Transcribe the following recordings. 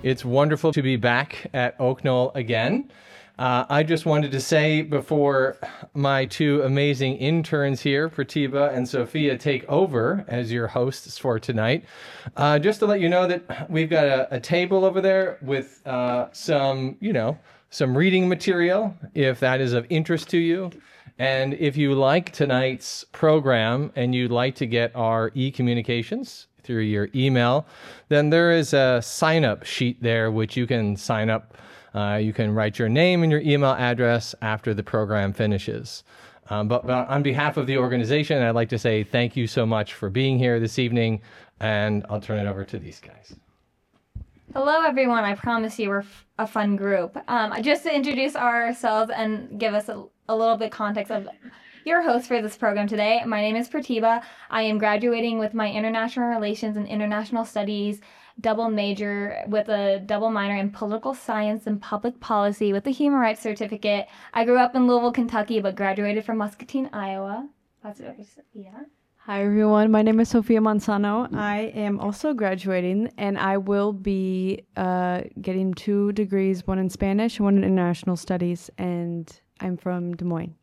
It's wonderful to be back at Oak Knoll again. I just wanted to say before my two amazing interns here, Pratibha and Sophia, take over as your hosts for tonight, just to let you know that we've got a table over there with some reading material, if that is of interest to you. And if you like tonight's program and you'd like to get our e-communications through your email, then there is a sign-up sheet there which you can sign up. You can write your name and your email address after the program finishes. But on behalf of the organization, I'd like to say thank you so much for being here this evening, and I'll turn it over to these guys. Hello, everyone. I promise you we're a fun group. Just to introduce ourselves and give us a little bit context of your host for this program today. My name is Pratibha. I am graduating with my International Relations and International Studies double major with a double minor in Political Science and Public Policy with a Human Rights Certificate. I grew up in Louisville, Kentucky, but graduated from Muscatine, Iowa. That's it. Yeah. Hi, everyone. My name is Sofia Manzano. I am also graduating, and I will be getting 2 degrees, one in Spanish and one in International Studies, and I'm from Des Moines.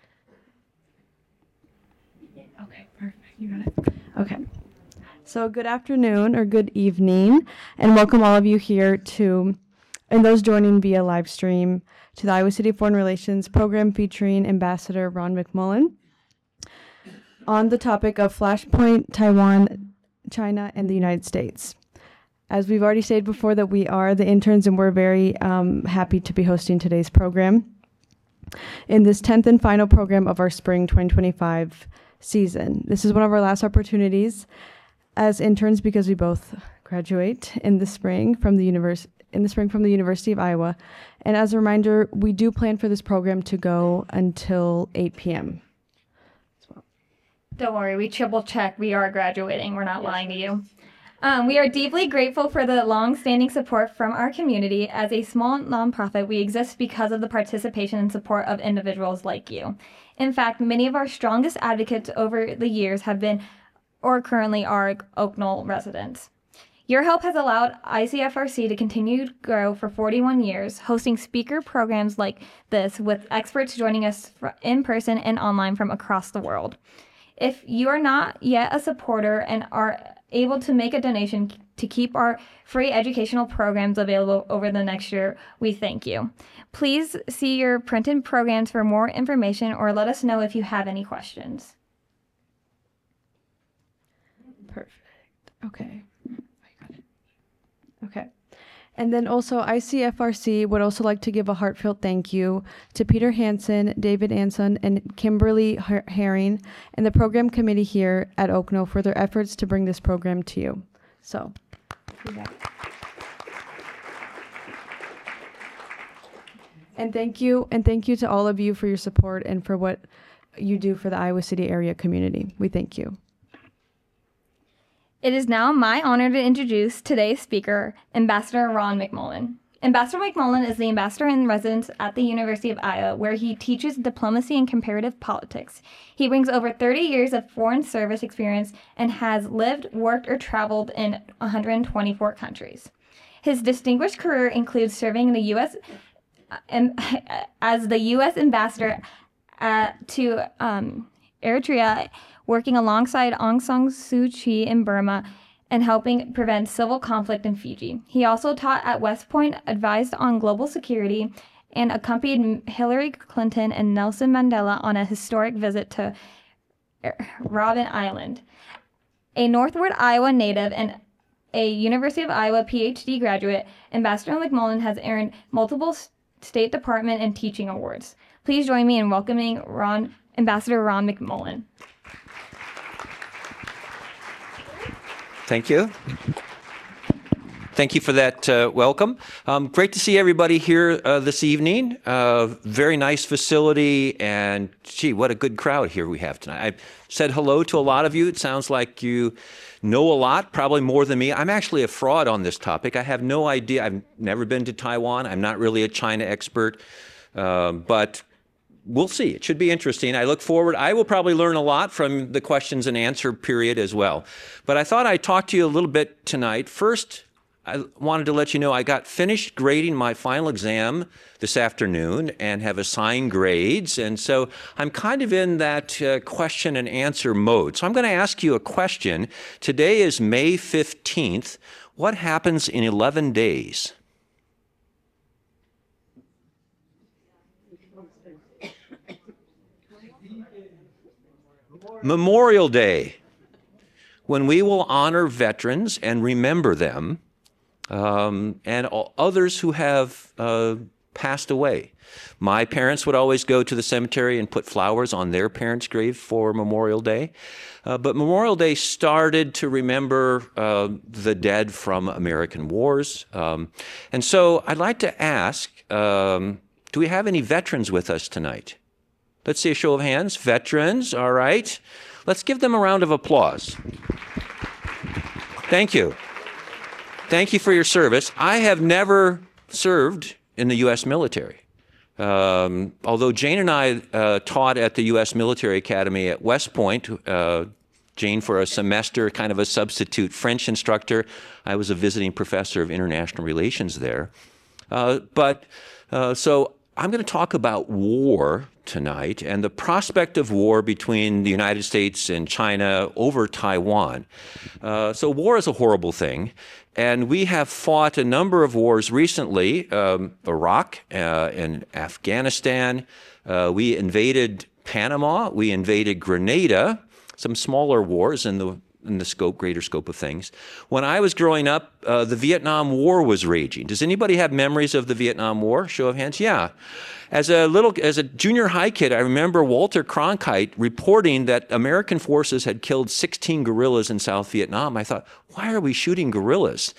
Okay, perfect. You got it. Okay. So good afternoon or good evening, and welcome all of you here and those joining via live stream to the Iowa City Foreign Relations program featuring Ambassador Ron McMullen on the topic of Flashpoint, Taiwan, China, and the United States. As we've already stated before, that we are the interns, and we're very happy to be hosting today's program in this 10th and final program of our spring 2025 season. This is one of our last opportunities as interns because we both graduate in the spring from the University of Iowa. And as a reminder, we do plan for this program to go until 8 p.m. Don't worry, we triple check. We are graduating. We're not lying to you. We are deeply grateful for the long-standing support from our community. As a small nonprofit, we exist because of the participation and support of individuals like you. In fact, many of our strongest advocates over the years have been or currently are Oak Knoll residents. Your help has allowed ICFRC to continue to grow for 41 years, hosting speaker programs like this with experts joining us in person and online from across the world. If you are not yet a supporter and are able to make a donation to keep our free educational programs available over the next year, we thank you. Please see your printed programs for more information or let us know if you have any questions. Perfect. Okay. I got it. Okay. And then also ICFRC would also like to give a heartfelt thank you to Peter Hansen, David Anson, and Kimberly Herring and the program committee here at Oak Knoll for their efforts to bring this program to you. So, and thank you to all of you for your support and for what you do for the Iowa City area community. We thank you. It is now my honor to introduce today's speaker, Ambassador Ron McMullen. Ambassador McMullen is the ambassador in residence at the University of Iowa, where he teaches diplomacy and comparative politics. He brings over 30 years of foreign service experience and has lived, worked, or traveled in 124 countries. His distinguished career includes serving in the U.S. As the U.S. ambassador to Eritrea, working alongside Aung San Suu Kyi in Burma, and helping prevent civil conflict in Fiji. He also taught at West Point, advised on global security, and accompanied Hillary Clinton and Nelson Mandela on a historic visit to Robben Island. A Northwood, Iowa native and a University of Iowa PhD graduate, Ambassador McMullen has earned multiple State Department and teaching awards. Please join me in welcoming Ambassador Ron McMullen. Thank you. Thank you for that welcome. Great to see everybody here this evening. Very nice facility, and gee, what a good crowd here we have tonight. I've said hello to a lot of you. It sounds like you know a lot, probably more than me. I'm actually a fraud on this topic. I have no idea. I've never been to Taiwan. I'm not really a China expert, but we'll see. It should be interesting. I look forward. I will probably learn a lot from the questions and answer period as well. But I thought I'd talk to you a little bit tonight. First, I wanted to let you know I got finished grading my final exam this afternoon and have assigned grades. And so I'm kind of in that question and answer mode. So I'm going to ask you a question. Today is May 15th. What happens in 11 days? Memorial Day, when we will honor veterans and remember them, and others who have passed away. My parents would always go to the cemetery and put flowers on their parents' grave for Memorial Day. But Memorial Day started to remember the dead from American wars. And so I'd like to ask, do we have any veterans with us tonight? Let's see a show of hands. Veterans, all right. Let's give them a round of applause. Thank you. Thank you for your service. I have never served in the U.S. military. Although Jane and I taught at the U.S. Military Academy at West Point, Jane for a semester, kind of a substitute French instructor. I was a visiting professor of international relations there. So I'm going to talk about war tonight and the prospect of war between the United States and China over Taiwan. So war is a horrible thing. And we have fought a number of wars recently, Iraq and Afghanistan. We invaded Panama. We invaded Grenada, some smaller wars in the greater scope of things. When I was growing up, the Vietnam War was raging. Does anybody have memories of the Vietnam War? Show of hands. Yeah. As a junior high kid, I remember Walter Cronkite reporting that American forces had killed 16 guerrillas in South Vietnam. I thought, why are we shooting guerrillas?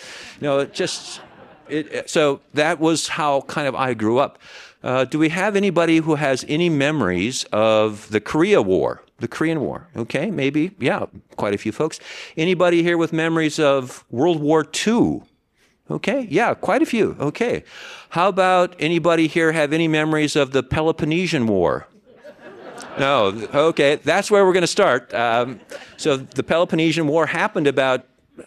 So that was how kind of I grew up. Do we have anybody who has any memories of the Korea War? The Korean War, okay, maybe, yeah, quite a few folks. Anybody here with memories of World War II? Okay, yeah, quite a few, okay. How about anybody here have any memories of the Peloponnesian War? No, okay, that's where we're going to start. So the Peloponnesian War happened about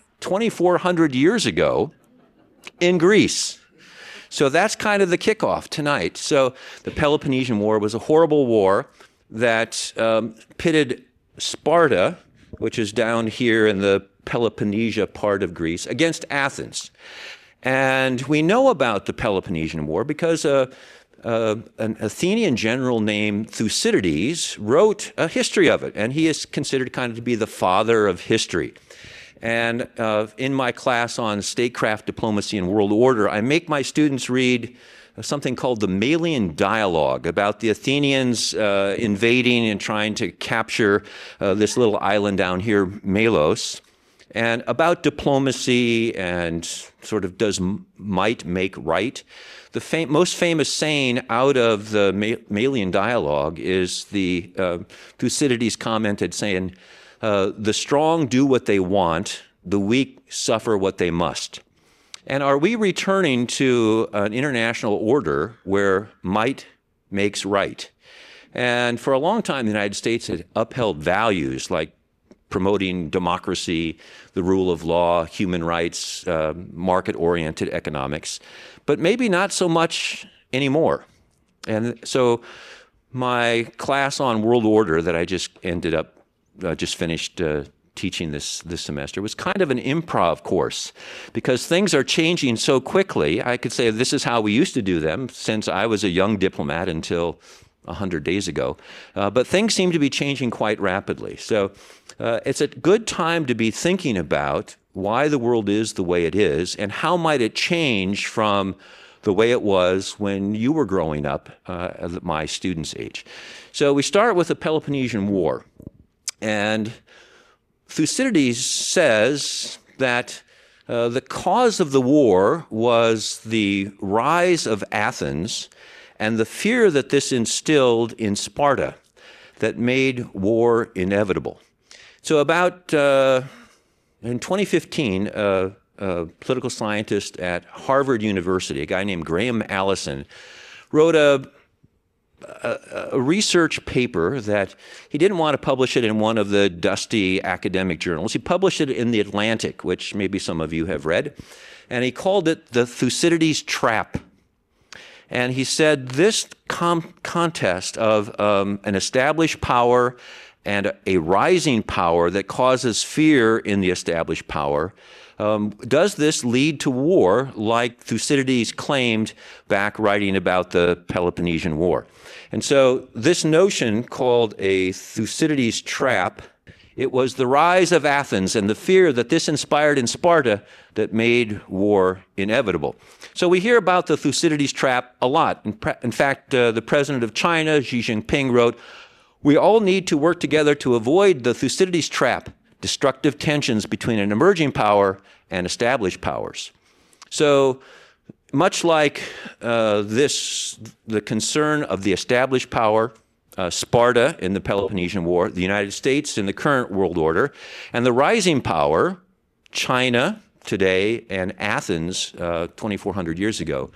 2,400 years ago in Greece. So that's kind of the kickoff tonight. So the Peloponnesian War was a horrible war that pitted Sparta, which is down here in the Peloponnesia part of Greece, against Athens. And we know about the Peloponnesian War because an Athenian general named Thucydides wrote a history of it, and he is considered kind of to be the father of history. And in my class on statecraft, diplomacy, and world order, I make my students read something called the Melian Dialogue about the Athenians invading and trying to capture this little island down here, Melos, and about diplomacy and sort of does might make right. The most famous saying out of the Melian Dialogue is the Thucydides commented saying, the strong do what they want, the weak suffer what they must. And are we returning to an international order where might makes right? And for a long time, the United States had upheld values like promoting democracy, the rule of law, human rights, market-oriented economics, but maybe not so much anymore. And so my class on world order that I just finished teaching this semester was kind of an improv course because things are changing so quickly. I could say this is how we used to do them since I was a young diplomat until 100 days ago. But things seem to be changing quite rapidly. So it's a good time to be thinking about why the world is the way it is and how might it change from the way it was when you were growing up at my students' age. So we start with the Peloponnesian War. And Thucydides says that the cause of the war was the rise of Athens and the fear that this instilled in Sparta that made war inevitable. So about in 2015, a political scientist at Harvard University, a guy named Graham Allison, wrote a research paper that he didn't want to publish it in one of the dusty academic journals. He published it in The Atlantic, which maybe some of you have read, and he called it the Thucydides Trap. And he said this contest of an established power and a rising power that causes fear in the established power, does this lead to war like Thucydides claimed back writing about the Peloponnesian War? And so this notion called a Thucydides trap, it was the rise of Athens and the fear that this inspired in Sparta that made war inevitable. So we hear about the Thucydides trap a lot. In fact, the president of China, Xi Jinping, wrote, "We all need to work together to avoid the Thucydides trap, destructive tensions between an emerging power and established powers." So much like the concern of the established power, Sparta in the Peloponnesian War, the United States in the current world order, and the rising power, China today and Athens 2,400 years ago,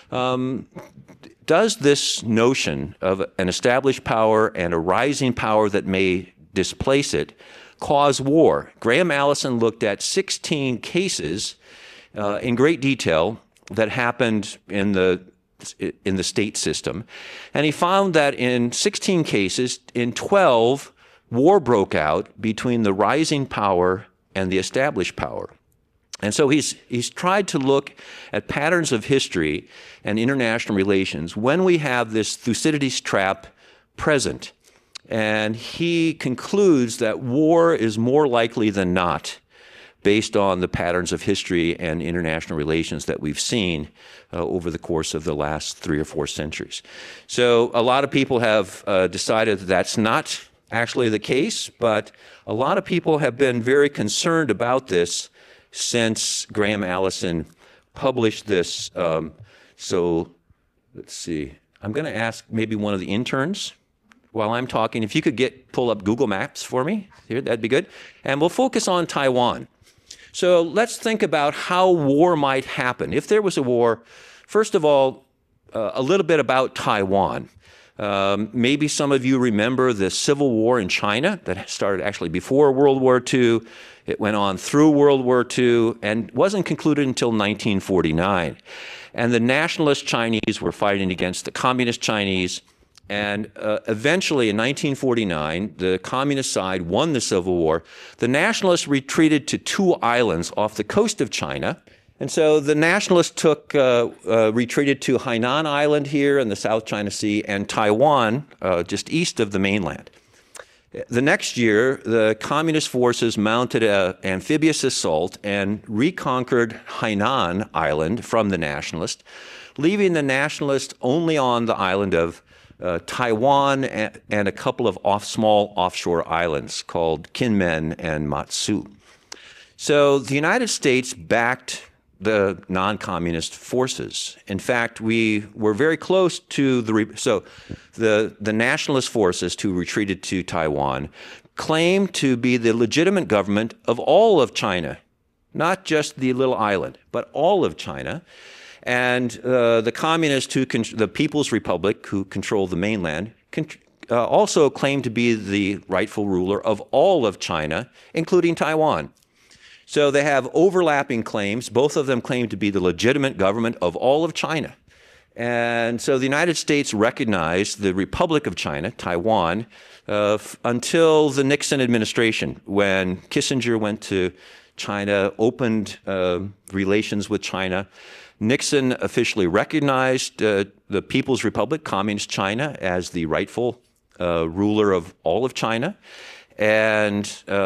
does this notion of an established power and a rising power that may displace it cause war? Graham Allison looked at 16 cases in great detail that happened in the state system, and he found that in 16 cases, in 12, war broke out between the rising power and the established power. And so he's tried to look at patterns of history and international relations when we have this Thucydides trap present. And he concludes that war is more likely than not based on the patterns of history and international relations that we've seen over the course of the last 3 or 4 centuries. So a lot of people have decided that that's not actually the case, but a lot of people have been very concerned about this since Graham Allison published this. So let's see. I'm going to ask maybe one of the interns while I'm talking, if you could pull up Google Maps for me here, that'd be good. And we'll focus on Taiwan. So let's think about how war might happen. If there was a war, first of all, a little bit about Taiwan. Maybe some of you remember the Civil War in China that started actually before World War II. It went on through World War II and wasn't concluded until 1949. And the nationalist Chinese were fighting against the communist Chinese. And eventually, in 1949, the communist side won the Civil War. The nationalists retreated to 2 islands off the coast of China. And so the nationalists retreated to Hainan Island here in the South China Sea and Taiwan, just east of the mainland. The next year, the communist forces mounted an amphibious assault and reconquered Hainan Island from the nationalists, leaving the nationalists only on the island of Taiwan and a couple of small offshore islands called Kinmen and Matsu. So the United States backed the non-communist forces. In fact, we were very close to the nationalist forces who retreated to Taiwan claimed to be the legitimate government of all of China, not just the little island, but all of China. And the communists, the People's Republic, who control the mainland, also claimed to be the rightful ruler of all of China, including Taiwan. So they have overlapping claims. Both of them claim to be the legitimate government of all of China. And so the United States recognized the Republic of China, Taiwan, until the Nixon administration, when Kissinger went to China, opened relations with China. Nixon officially recognized the People's Republic, Communist China, as the rightful ruler of all of China. And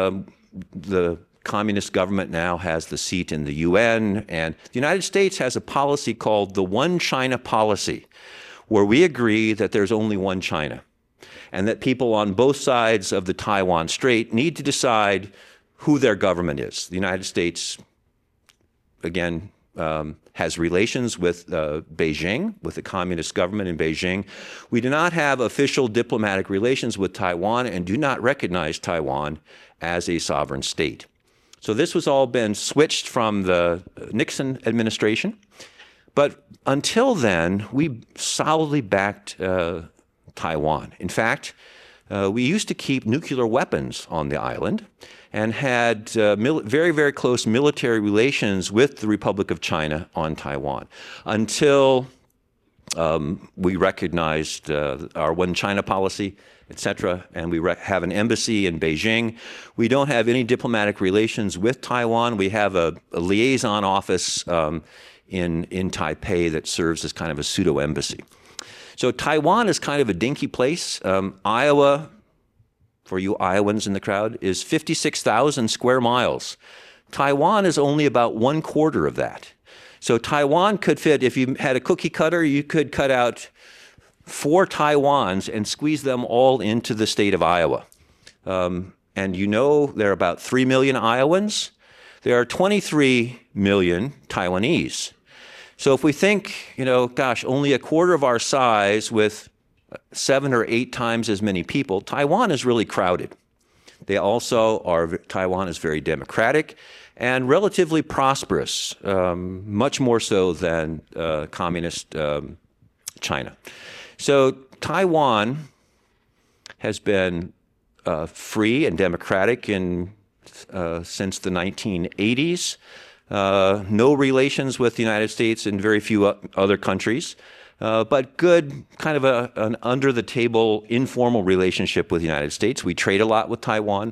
the communist government now has the seat in the UN. And the United States has a policy called the One China policy, where we agree that there's only one China and that people on both sides of the Taiwan Strait need to decide who their government is. The United States, again, has relations with Beijing, with the communist government in Beijing. We do not have official diplomatic relations with Taiwan and do not recognize Taiwan as a sovereign state. So this has all been switched from the Nixon administration. But until then, we solidly backed Taiwan. In fact, we used to keep nuclear weapons on the island and had very, very close military relations with the Republic of China on Taiwan until we recognized our One China policy, etc., and we have an embassy in Beijing. We don't have any diplomatic relations with Taiwan. We have a liaison office in Taipei that serves as kind of a pseudo-embassy. So Taiwan is kind of a dinky place. Iowa, for you Iowans in the crowd, is 56,000 square miles. Taiwan is only about 1/4 of that. So Taiwan could fit, if you had a cookie cutter, you could cut out 4 Taiwans and squeeze them all into the state of Iowa. And you know there are about 3 million Iowans. There are 23 million Taiwanese. So if we think, gosh, only 1/4 of our size with 7 or 8 times as many people, Taiwan is really crowded. Taiwan is very democratic and relatively prosperous, much more so than communist China. So Taiwan has been free and democratic since the 1980s. No relations with the United States and very few other countries, but good kind of an under-the-table informal relationship with the United States. We trade a lot with Taiwan.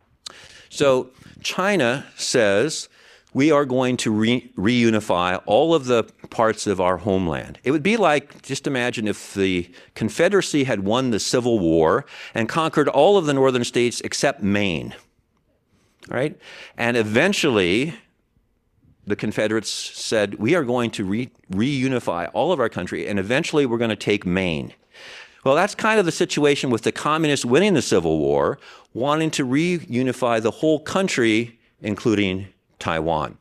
So China says we are going to reunify all of the parts of our homeland. It would be like, just imagine if the Confederacy had won the Civil War and conquered all of the northern states except Maine, right? And eventually, the Confederates said, we are going to reunify all of our country, and eventually we're going to take Maine. Well, that's kind of the situation with the communists winning the Civil War, wanting to reunify the whole country, including Taiwan.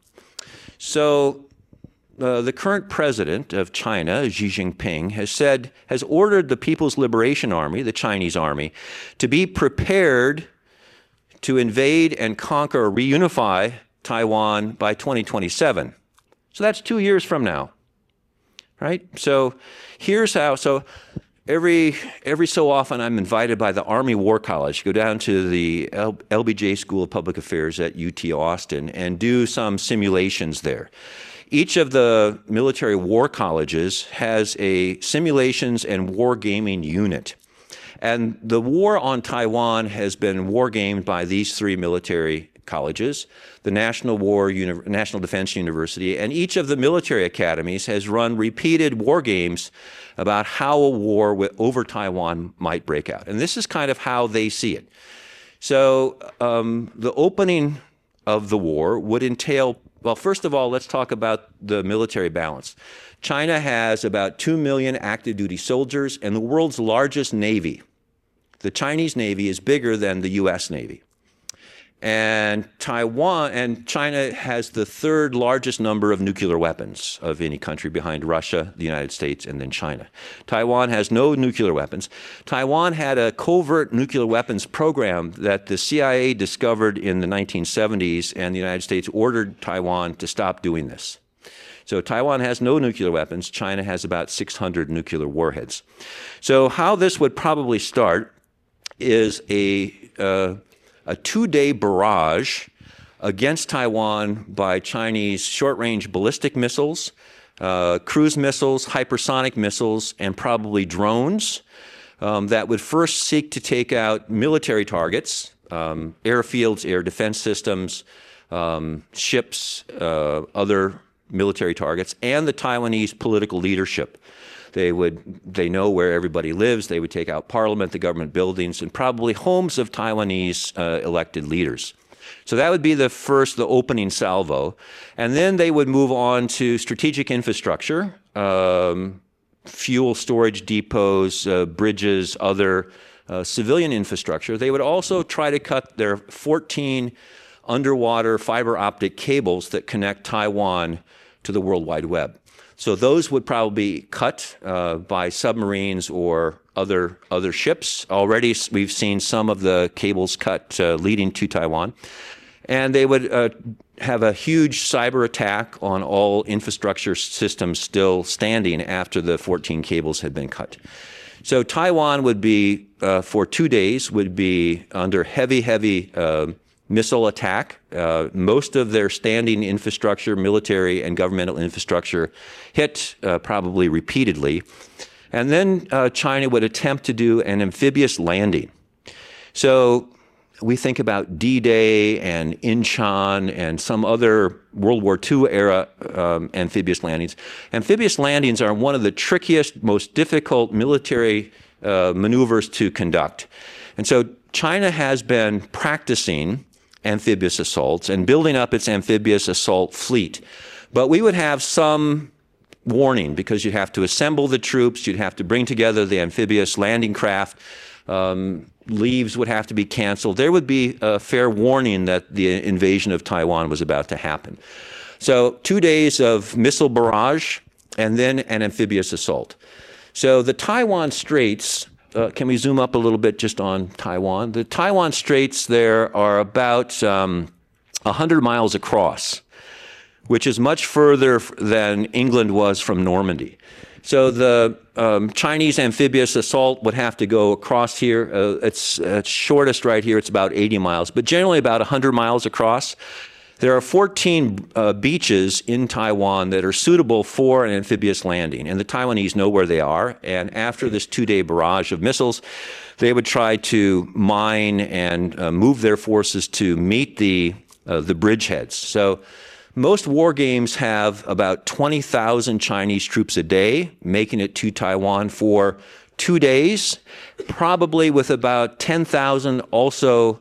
So the current president of China, Xi Jinping, has ordered the People's Liberation Army, the Chinese army, to be prepared to invade and conquer or reunify Taiwan by 2027. So that's 2 years from now, right? So here's how. So every so often I'm invited by the Army War College to go down to the LBJ School of Public Affairs at UT Austin and do some simulations there. Each of the military war colleges has a simulations and war gaming unit. And the war on Taiwan has been war gamed by these 3 military colleges, the National Defense University, and each of the military academies has run repeated war games about how a war over Taiwan might break out. And this is kind of how they see it. So the opening of the war would entail, well, first of all, let's talk about the military balance. China has about 2 million active duty soldiers and the world's largest navy. The Chinese Navy is bigger than the US Navy. And China has the 3rd largest number of nuclear weapons of any country behind Russia, the United States, and then China. Taiwan has no nuclear weapons. Taiwan had a covert nuclear weapons program that the CIA discovered in the 1970s, and the United States ordered Taiwan to stop doing this. So Taiwan has no nuclear weapons. China has about 600 nuclear warheads. So how this would probably start is a 2-day barrage against Taiwan by Chinese short-range ballistic missiles, cruise missiles, hypersonic missiles, and probably drones that would first seek to take out military targets, airfields, air defense systems, ships, other military targets, and the Taiwanese political leadership. They know where everybody lives. They would take out parliament, the government buildings, and probably homes of Taiwanese elected leaders. So that would be the opening salvo. And then they would move on to strategic infrastructure, fuel storage depots, bridges, other civilian infrastructure. They would also try to cut their 14 underwater fiber optic cables that connect Taiwan to the World Wide Web. So those would probably be cut by submarines or other ships. Already we've seen some of the cables cut leading to Taiwan. And they would have a huge cyber attack on all infrastructure systems still standing after the 14 cables had been cut. So Taiwan would be, for 2 days, would be under heavy missile attack. Most of their standing infrastructure, military and governmental infrastructure, hit probably repeatedly. And then China would attempt to do an amphibious landing. So we think about D-Day and Incheon and some other World War II era amphibious landings. Amphibious landings are one of the trickiest, most difficult military maneuvers to conduct. And so China has been practicing amphibious assaults and building up its amphibious assault fleet. But we would have some warning because you'd have to assemble the troops, you'd have to bring together the amphibious landing craft, leaves would have to be canceled. There would be a fair warning that the invasion of Taiwan was about to happen. So 2 days of missile barrage and then an amphibious assault. So the Taiwan Straits, can we zoom up a little bit just on Taiwan? The Taiwan Straits there are about 100 miles across, which is much further than England was from Normandy. So the Chinese amphibious assault would have to go across here. It's shortest right here. It's about 80 miles, but generally about 100 miles across. There are 14 beaches in Taiwan that are suitable for an amphibious landing, and the Taiwanese know where they are. And after this 2-day barrage of missiles, they would try to mine and move their forces to meet the bridgeheads. So most war games have about 20,000 Chinese troops a day making it to Taiwan for 2 days, probably with about 10,000 also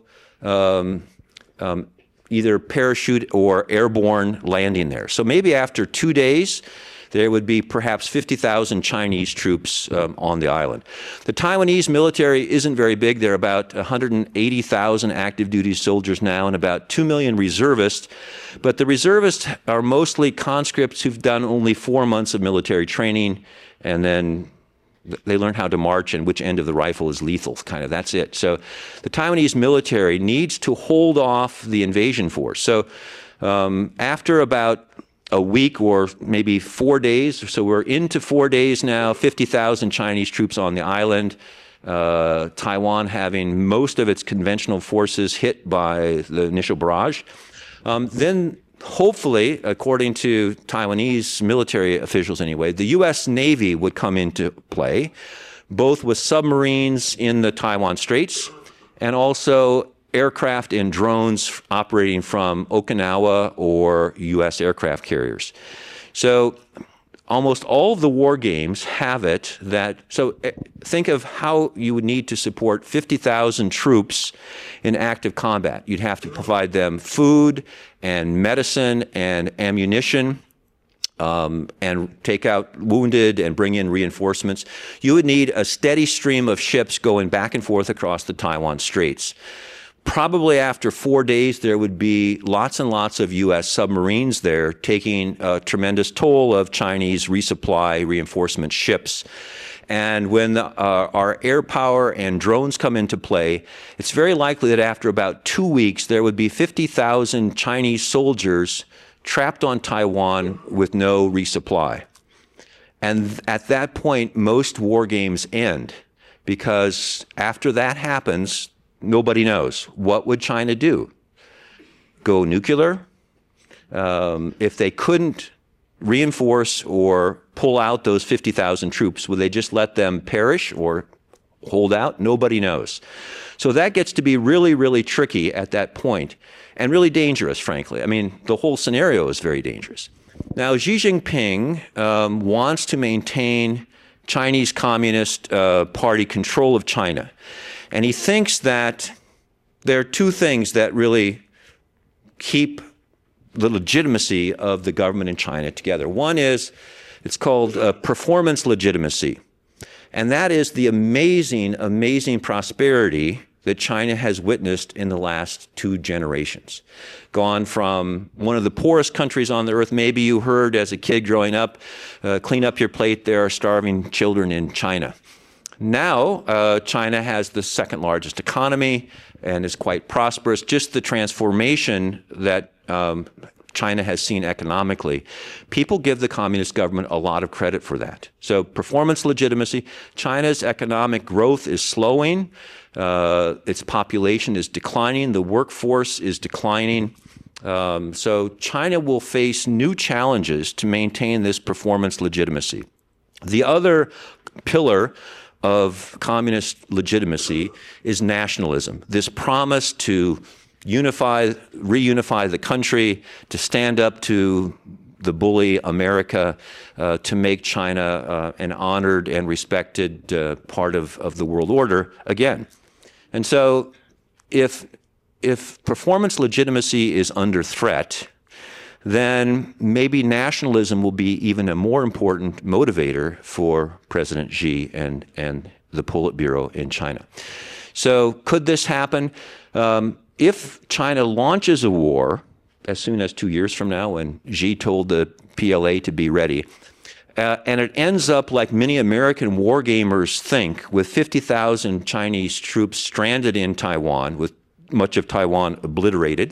either parachute or airborne landing there. So maybe after 2 days, there would be perhaps 50,000 Chinese troops on the island. The Taiwanese military isn't very big. There are about 180,000 active duty soldiers now and about 2 million reservists. But the reservists are mostly conscripts who've done only 4 months of military training, and then they learn how to march and which end of the rifle is lethal, kind of. That's it. So the Taiwanese military needs to hold off the invasion force. So after about a week or maybe 4 days, so we're into 4 days now, 50,000 Chinese troops on the island, Taiwan having most of its conventional forces hit by the initial barrage. Then hopefully, according to Taiwanese military officials anyway, the U.S. Navy would come into play, both with submarines in the Taiwan Straits and also aircraft and drones operating from Okinawa or U.S. aircraft carriers. So almost all of the war games have it that, so think of how you would need to support 50,000 troops in active combat. You'd have to provide them food and medicine and ammunition, and take out wounded and bring in reinforcements. You would need a steady stream of ships going back and forth across the Taiwan Straits. Probably after 4 days, there would be lots and lots of U.S. submarines there, taking a tremendous toll of Chinese resupply reinforcement ships. And when our air power and drones come into play, it's very likely that after about 2 weeks, there would be 50,000 Chinese soldiers trapped on Taiwan with no resupply. And at that point, most war games end, because after that happens, nobody knows. What would China do? Go nuclear? If they couldn't reinforce or pull out those 50,000 troops, would they just let them perish or hold out? Nobody knows. So that gets to be really, really tricky at that point, and really dangerous, frankly. I mean, the whole scenario is very dangerous. Now, Xi Jinping wants to maintain Chinese Communist Party control of China. And he thinks that there are two things that really keep the legitimacy of the government in China together. One is, it's called performance legitimacy. And that is the amazing, amazing prosperity that China has witnessed in the last 2 generations. Gone from one of the poorest countries on the earth. Maybe you heard as a kid growing up, clean up your plate, there are starving children in China. Now, China has the second largest economy and is quite prosperous. Just the transformation that China has seen economically, people give the communist government a lot of credit for that. So performance legitimacy, China's economic growth is slowing, its population is declining, the workforce is declining. So China will face new challenges to maintain this performance legitimacy. The other pillar of communist legitimacy is nationalism, this promise to reunify the country, to stand up to the bully America, to make China an honored and respected part of the world order again. And so if performance legitimacy is under threat, then maybe nationalism will be even a more important motivator for President Xi and the Politburo in China. So could this happen? If China launches a war as soon as 2 years from now, when Xi told the PLA to be ready, and it ends up like many American war gamers think, with 50,000 Chinese troops stranded in Taiwan, with much of Taiwan obliterated,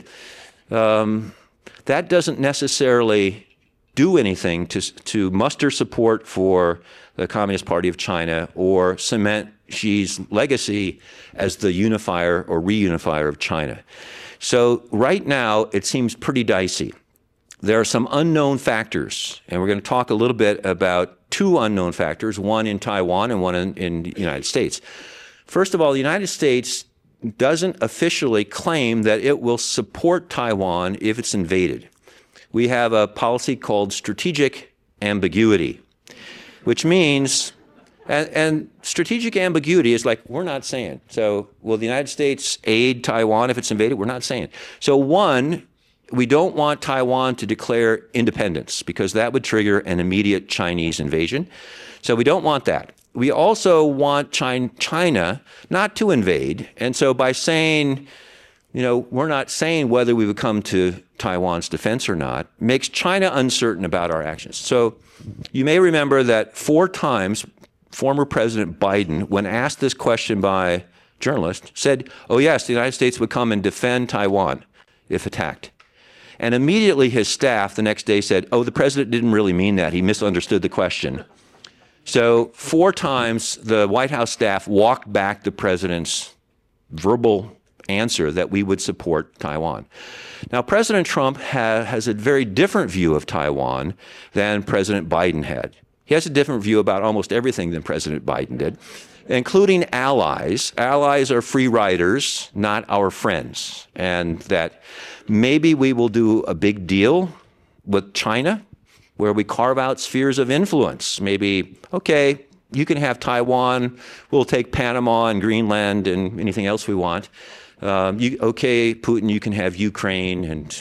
that doesn't necessarily do anything to muster support for the Communist Party of China or cement Xi's legacy as the unifier or reunifier of China. So right now, it seems pretty dicey. There are some unknown factors, and we're going to talk a little bit about two unknown factors, one in Taiwan and one in the United States. First of all, the United States doesn't officially claim that it will support Taiwan if it's invaded. We have a policy called strategic ambiguity, which means, and strategic ambiguity is like, we're not saying. So will the United States aid Taiwan if it's invaded? We're not saying. So one, we don't want Taiwan to declare independence because that would trigger an immediate Chinese invasion. So we don't want that. We also want China not to invade. And so by saying, we're not saying whether we would come to Taiwan's defense or not, makes China uncertain about our actions. So you may remember that 4 times former President Biden, when asked this question by journalists, said, oh yes, the United States would come and defend Taiwan if attacked. And immediately his staff the next day said, oh, the president didn't really mean that. He misunderstood the question. So 4 times the White House staff walked back the president's verbal answer that we would support Taiwan. Now, President Trump has a very different view of Taiwan than President Biden had. He has a different view about almost everything than President Biden did, including allies. Allies are free riders, not our friends. And that maybe we will do a big deal with China, where we carve out spheres of influence. Maybe, okay, you can have Taiwan, we'll take Panama and Greenland and anything else we want. Okay, Putin, you can have Ukraine and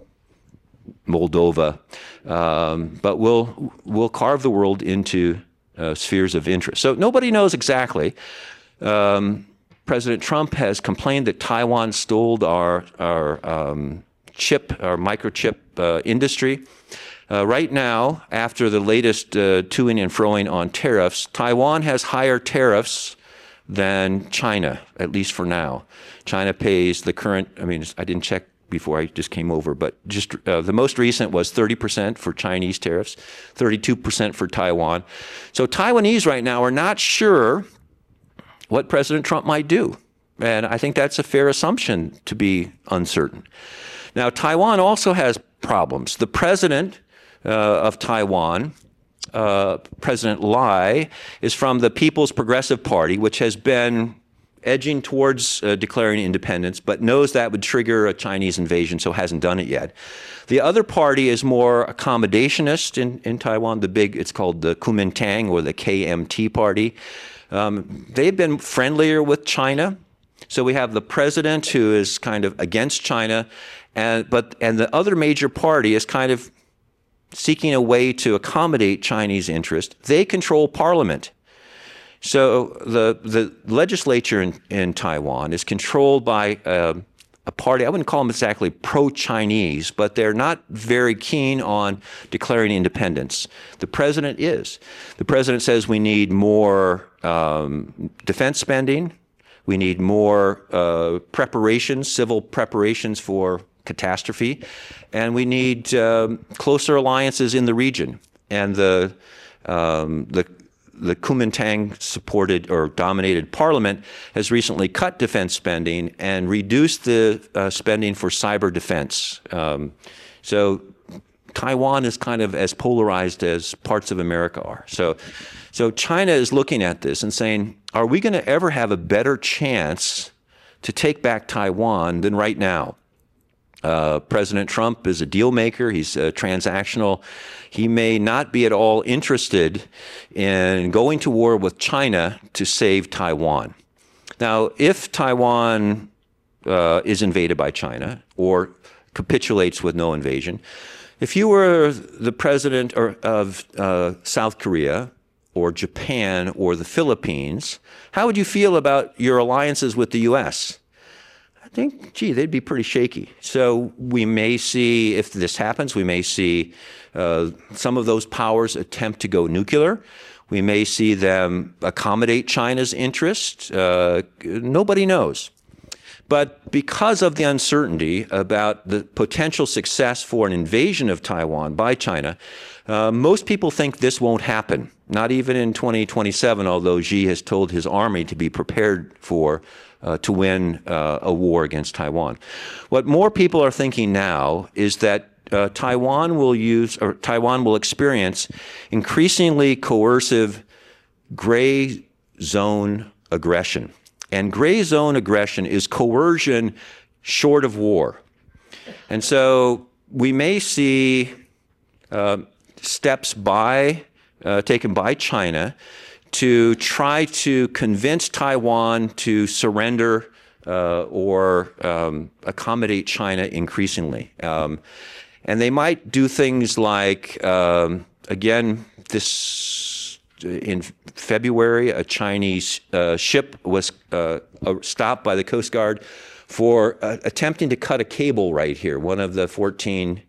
Moldova, but we'll carve the world into spheres of interest. So nobody knows exactly. President Trump has complained that Taiwan stole our microchip industry. Right now, after the latest toing and froing on tariffs, Taiwan has higher tariffs than China, at least for now. China pays the current, I didn't check before I just came over, but just the most recent was 30% for Chinese tariffs, 32% for Taiwan. So Taiwanese right now are not sure what President Trump might do. And I think that's a fair assumption to be uncertain. Now, Taiwan also has problems. The president of Taiwan, President Lai, is from the People's Progressive Party, which has been edging towards declaring independence, but knows that would trigger a Chinese invasion, so hasn't done it yet. The other party is more accommodationist in Taiwan. It's called the Kuomintang, or the KMT party. They've been friendlier with China. So we have the president who is kind of against China, and the other major party is kind of seeking a way to accommodate Chinese interest. They control parliament. So the legislature in Taiwan is controlled by a party, I wouldn't call them exactly pro-Chinese, but they're not very keen on declaring independence. The president is. The president says we need more defense spending. We need more preparations, civil preparations for catastrophe, and we need closer alliances in the region. And the Kuomintang supported or dominated parliament has recently cut defense spending and reduced the spending for cyber defense. So Taiwan is kind of as polarized as parts of America are. So China is looking at this and saying, are we going to ever have a better chance to take back Taiwan than right now? President Trump is a deal maker. He's transactional. He may not be at all interested in going to war with China to save Taiwan. Now, if Taiwan is invaded by China or capitulates with no invasion, if you were the president of South Korea or Japan or the Philippines, how would you feel about your alliances with the U.S.? I think, gee, they'd be pretty shaky. So we may see, if this happens, we may see some of those powers attempt to go nuclear. We may see them accommodate China's interest. Nobody knows. But because of the uncertainty about the potential success for an invasion of Taiwan by China, most people think this won't happen, not even in 2027, although Xi has told his army to be prepared to win a war against Taiwan. What more people are thinking now is that Taiwan will experience increasingly coercive gray zone aggression. And gray zone aggression is coercion short of war. And so we may see steps taken by China to try to convince Taiwan to surrender or accommodate China increasingly. And they might do things like, again, in February, a Chinese ship was stopped by the Coast Guard for attempting to cut a cable right here, one of the 14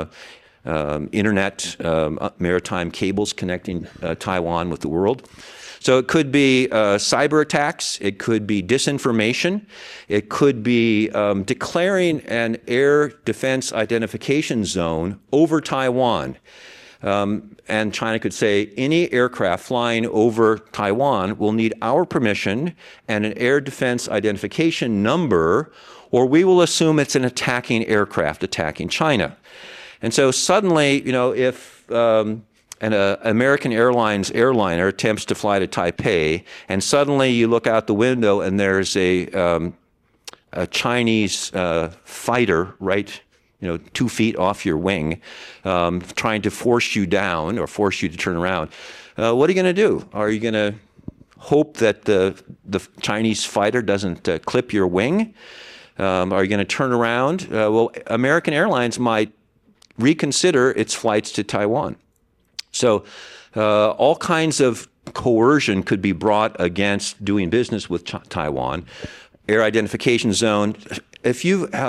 internet maritime cables connecting Taiwan with the world. So it could be cyber attacks, it could be disinformation, it could be declaring an air defense identification zone over Taiwan. And China could say any aircraft flying over Taiwan will need our permission and an air defense identification number, or we will assume it's an attacking aircraft attacking China. And so suddenly, if an American Airlines airliner attempts to fly to Taipei, and suddenly you look out the window and there's a Chinese fighter right 2 feet off your wing, trying to force you down or force you to turn around. What are you going to do? Are you going to hope that the Chinese fighter doesn't clip your wing? Are you going to turn around? Well, American Airlines might reconsider its flights to Taiwan. So all kinds of coercion could be brought against doing business with Taiwan. Air identification zone. If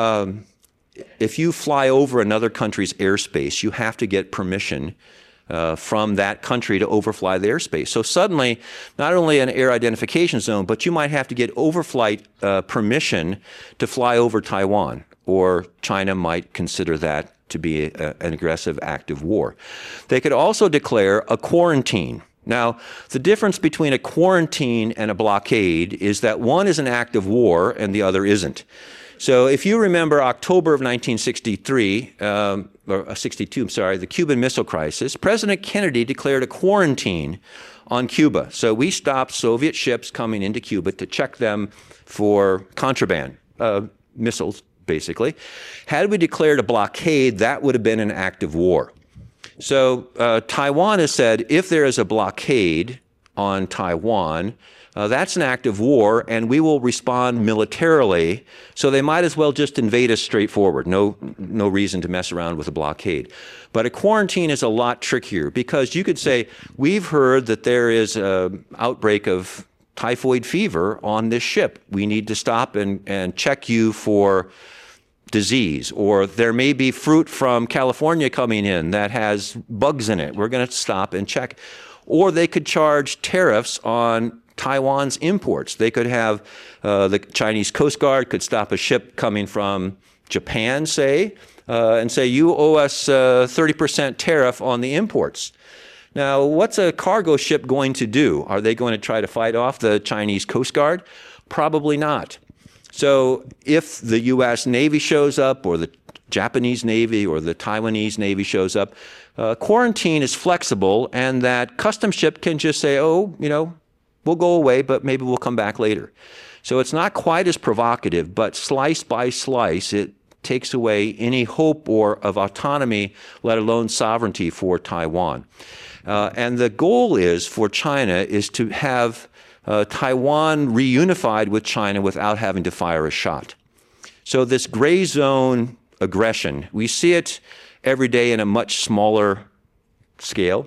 you fly over another country's airspace, you have to get permission from that country to overfly the airspace. So suddenly, not only an air identification zone, but you might have to get overflight permission to fly over Taiwan, or China might consider that to be an aggressive act of war. They could also declare a quarantine. Now, the difference between a quarantine and a blockade is that one is an act of war and the other isn't. So if you remember October of 1963, or 62, the Cuban Missile Crisis, President Kennedy declared a quarantine on Cuba. So we stopped Soviet ships coming into Cuba to check them for contraband, missiles, basically. Had we declared a blockade, that would have been an act of war. So Taiwan has said if there is a blockade on Taiwan, that's an act of war, and we will respond militarily. So they might as well just invade us straightforward. No reason to mess around with a blockade. But a quarantine is a lot trickier because you could say, we've heard that there is an outbreak of typhoid fever on this ship. We need to stop and check you for disease. Or there may be fruit from California coming in that has bugs in it. We're going to stop and check. Or they could charge tariffs on Taiwan's imports. They could have the Chinese Coast Guard could stop a ship coming from Japan, say, and say, you owe us 30% tariff on the imports. Now, what's a cargo ship going to do? Are they going to try to fight off the Chinese Coast Guard? Probably not. So if the U.S. Navy shows up, or the Japanese Navy or the Taiwanese Navy shows up, quarantine is flexible, and that customs ship can just say, oh, we'll go away, but maybe we'll come back later. So it's not quite as provocative, but slice by slice, it takes away any hope of autonomy, let alone sovereignty for Taiwan. And the goal is for China is to have Taiwan reunified with China without having to fire a shot. So this gray zone aggression, we see it every day in a much smaller scale.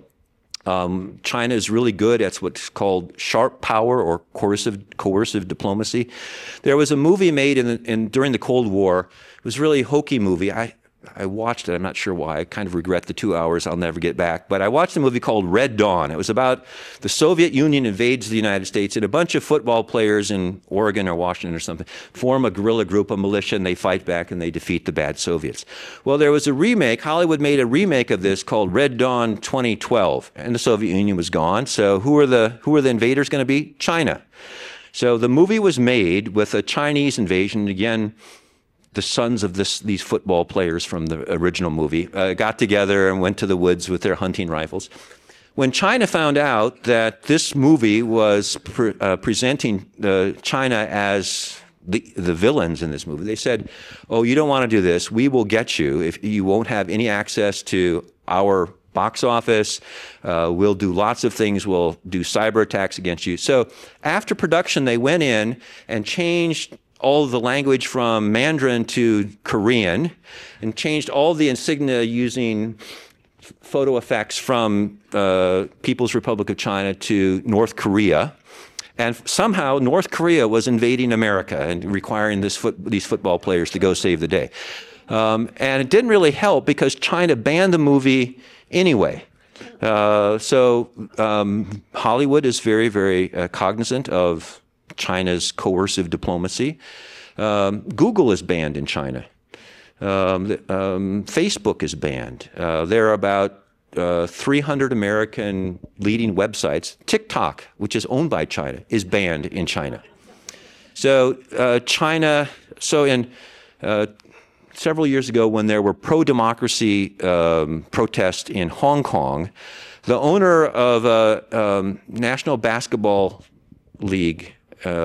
China is really good at what's called sharp power or coercive diplomacy. There was a movie made during the Cold War. It was a really hokey movie. I watched it. I'm not sure why. I kind of regret the 2 hours I'll never get back. But I watched a movie called Red Dawn. It was about the Soviet Union invades the United States, and a bunch of football players in Oregon or Washington or something form a guerrilla group, a militia, and they fight back and they defeat the bad Soviets. Well, there was a remake. Hollywood made a remake of this called Red Dawn 2012, and the Soviet Union was gone. So who are the invaders going to be? China. So the movie was made with a Chinese invasion. Again, the sons of these football players from the original movie got together and went to the woods with their hunting rifles. When China found out that this movie was presenting China as the villains in this movie, they said, oh, you don't want to do this. We will get you if you won't have any access to our box office. We'll do lots of things. We'll do cyber attacks against you. So after production, they went in and changed all the language from Mandarin to Korean, and changed all the insignia using photo effects from People's Republic of China to North Korea. And somehow North Korea was invading America and requiring these football players to go save the day. And it didn't really help because China banned the movie anyway. So Hollywood is very, very cognizant of China's coercive diplomacy. Google is banned in China. Facebook is banned. There are about 300 American leading websites. TikTok, which is owned by China, is banned in China. So several years ago, when there were pro-democracy protests in Hong Kong, the owner of a National Basketball League,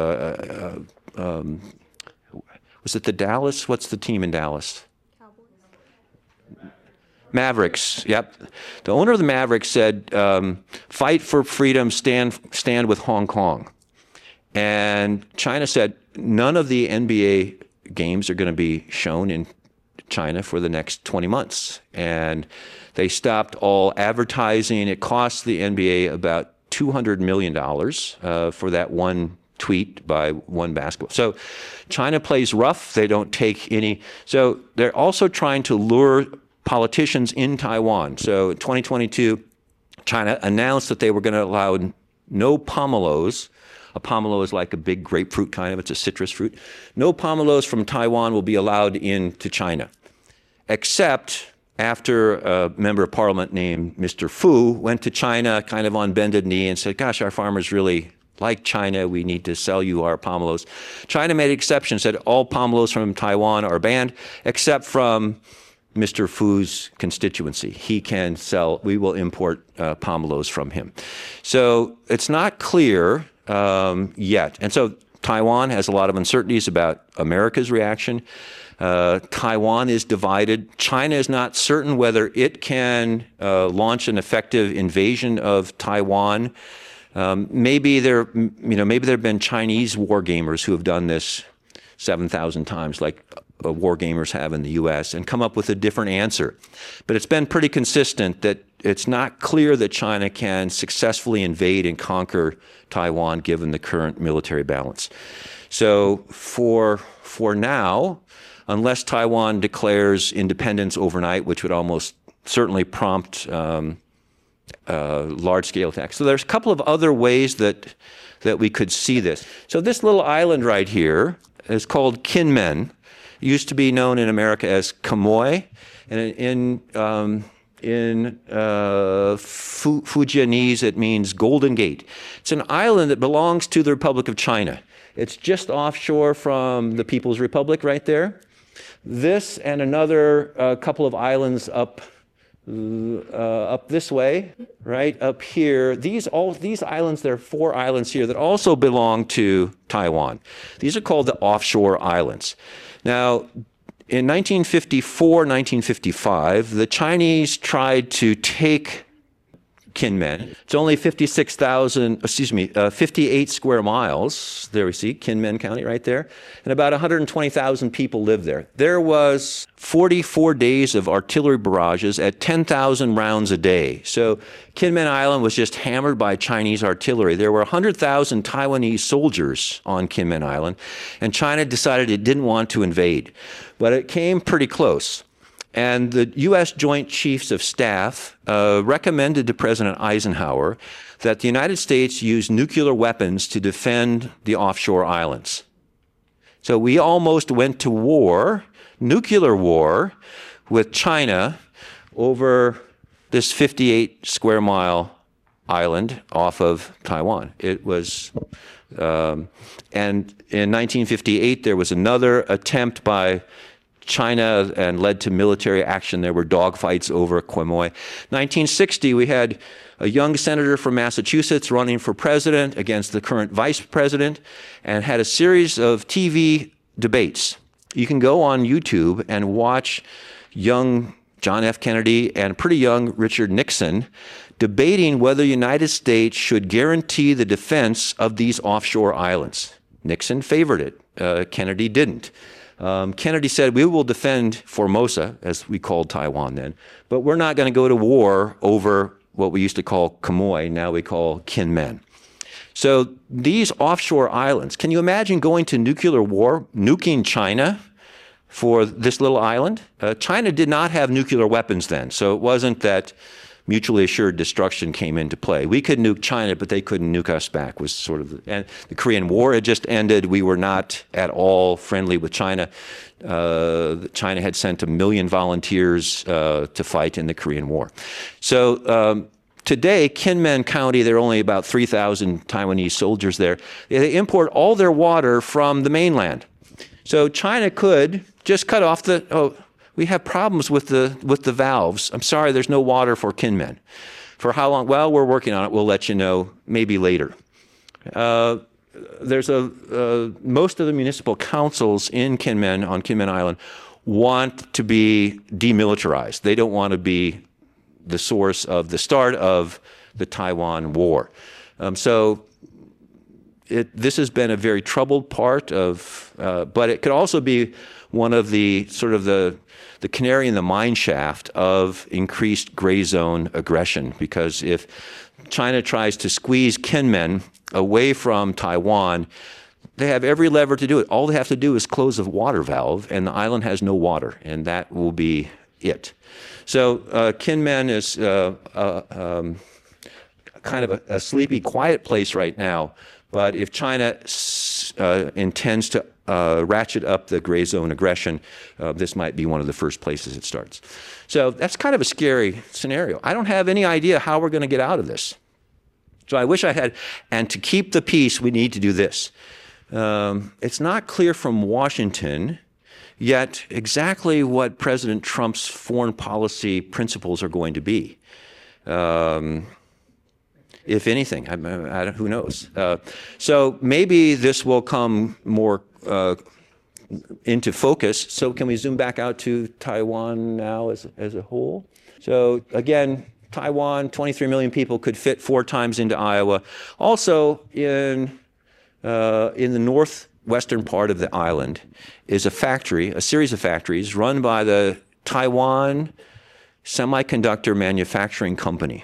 was it the Dallas? What's the team in Dallas? Cowboys. Mavericks. Yep. The owner of the Mavericks said, "Fight for freedom. Stand with Hong Kong." And China said, none of the NBA games are going to be shown in China for the next 20 months. And they stopped all advertising. It cost the NBA about $200 million for that one tweet by one basketball. So China plays rough. They don't take any. So they're also trying to lure politicians in Taiwan. So in 2022, China announced that they were going to allow no pomelos. A pomelo is like a big grapefruit kind of. It's a citrus fruit. No pomelos from Taiwan will be allowed into China, except after a member of parliament named Mr. Fu went to China kind of on bended knee and said, gosh, our farmers really like China. We need to sell you our pomelos. China made an exception, said all pomelos from Taiwan are banned, except from Mr. Fu's constituency. He can sell, we will import pomelos from him. So it's not clear yet. And so Taiwan has a lot of uncertainties about America's reaction. Taiwan is divided. China is not certain whether it can launch an effective invasion of Taiwan. Maybe there have been Chinese war gamers who have done this 7,000 times, like war gamers have in the U.S., and come up with a different answer. But it's been pretty consistent that it's not clear that China can successfully invade and conquer Taiwan given the current military balance. So for now, unless Taiwan declares independence overnight, which would almost certainly prompt large-scale attacks. So there's a couple of other ways that we could see this. So this little island right here is called Kinmen. used to be known in America as Quemoy, and in Fujianese it means Golden Gate. It's an island that belongs to the Republic of China. It's just offshore from the People's Republic right there. This and another couple of islands up this way, right up here. These islands, there are 4 islands here that also belong to Taiwan. These are called the offshore islands. Now, in 1954, 1955, the Chinese tried to take Kinmen. It's only 58 square miles. There we see Kinmen County right there. And about 120,000 people live there. There was 44 days of artillery barrages at 10,000 rounds a day. So Kinmen Island was just hammered by Chinese artillery. There were 100,000 Taiwanese soldiers on Kinmen Island, and China decided it didn't want to invade. But it came pretty close. And the U.S. Joint Chiefs of Staff recommended to President Eisenhower that the United States use nuclear weapons to defend the offshore islands. So we almost went to war, nuclear war, with China over this 58 square mile island off of Taiwan. It was, and in 1958, there was another attempt by China and led to military action. There were dogfights over Quemoy. 1960, we had a young senator from Massachusetts running for president against the current vice president and had a series of TV debates. You can go on YouTube and watch young John F. Kennedy and pretty young Richard Nixon debating whether the United States should guarantee the defense of these offshore islands. Nixon favored it. Kennedy didn't. Kennedy said, we will defend Formosa, as we called Taiwan then, but we're not going to go to war over what we used to call Quemoy, now we call Kinmen. So these offshore islands, can you imagine going to nuclear war, nuking China for this little island? China did not have nuclear weapons then, so it wasn't that mutually assured destruction came into play. We could nuke China, but they couldn't nuke us back, was sort of, and the Korean War had just ended. We were not at all friendly with China. China had sent 1 million volunteers to fight in the Korean War. So today, Kinmen County, there are only about 3,000 Taiwanese soldiers there. They import all their water from the mainland. So China could just cut off we have problems with the valves. I'm sorry, there's no water for Kinmen. For how long? Well, we're working on it. We'll let you know maybe later. Most of the municipal councils in Kinmen, on Kinmen Island, want to be demilitarized. They don't want to be the source of the start of the Taiwan War. This has been a very troubled part of, but it could also be one of the sort of the canary in the mine shaft of increased gray zone aggression, because if China tries to squeeze Kinmen away from Taiwan, they have every lever to do it. All they have to do is close a water valve, and the island has no water, and that will be it. So Kinmen is kind of a sleepy, quiet place right now, but if China intends to ratchet up the gray zone aggression, this might be one of the first places it starts. So that's kind of a scary scenario. I don't have any idea how we're going to get out of this. So I wish I had, and to keep the peace, we need to do this. It's not clear from Washington yet exactly what President Trump's foreign policy principles are going to be. If anything, who knows? So maybe this will come more into focus. So can we zoom back out to Taiwan now as a whole? So again, Taiwan, 23 million people, could fit 4 times into Iowa. Also in the northwestern part of the island is a series of factories run by the Taiwan Semiconductor Manufacturing Company,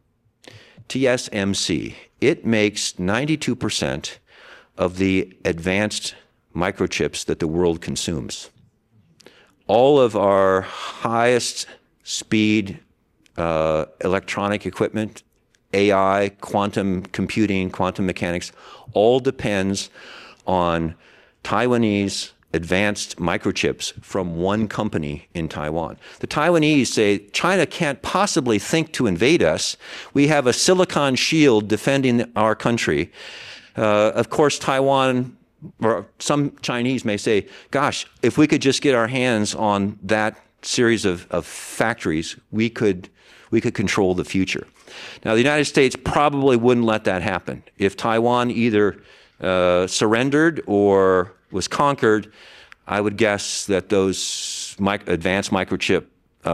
TSMC. It makes 92% of the advanced microchips that the world consumes. All of our highest speed electronic equipment, AI, quantum computing, quantum mechanics, all depends on Taiwanese advanced microchips from one company in Taiwan. The Taiwanese say China can't possibly think to invade us. We have a silicon shield defending our country. Of course, Taiwan, or some Chinese may say, gosh, if we could just get our hands on that series of factories, we could control the future. Now, the United States probably wouldn't let that happen. If Taiwan either surrendered or was conquered, I would guess that those advanced microchip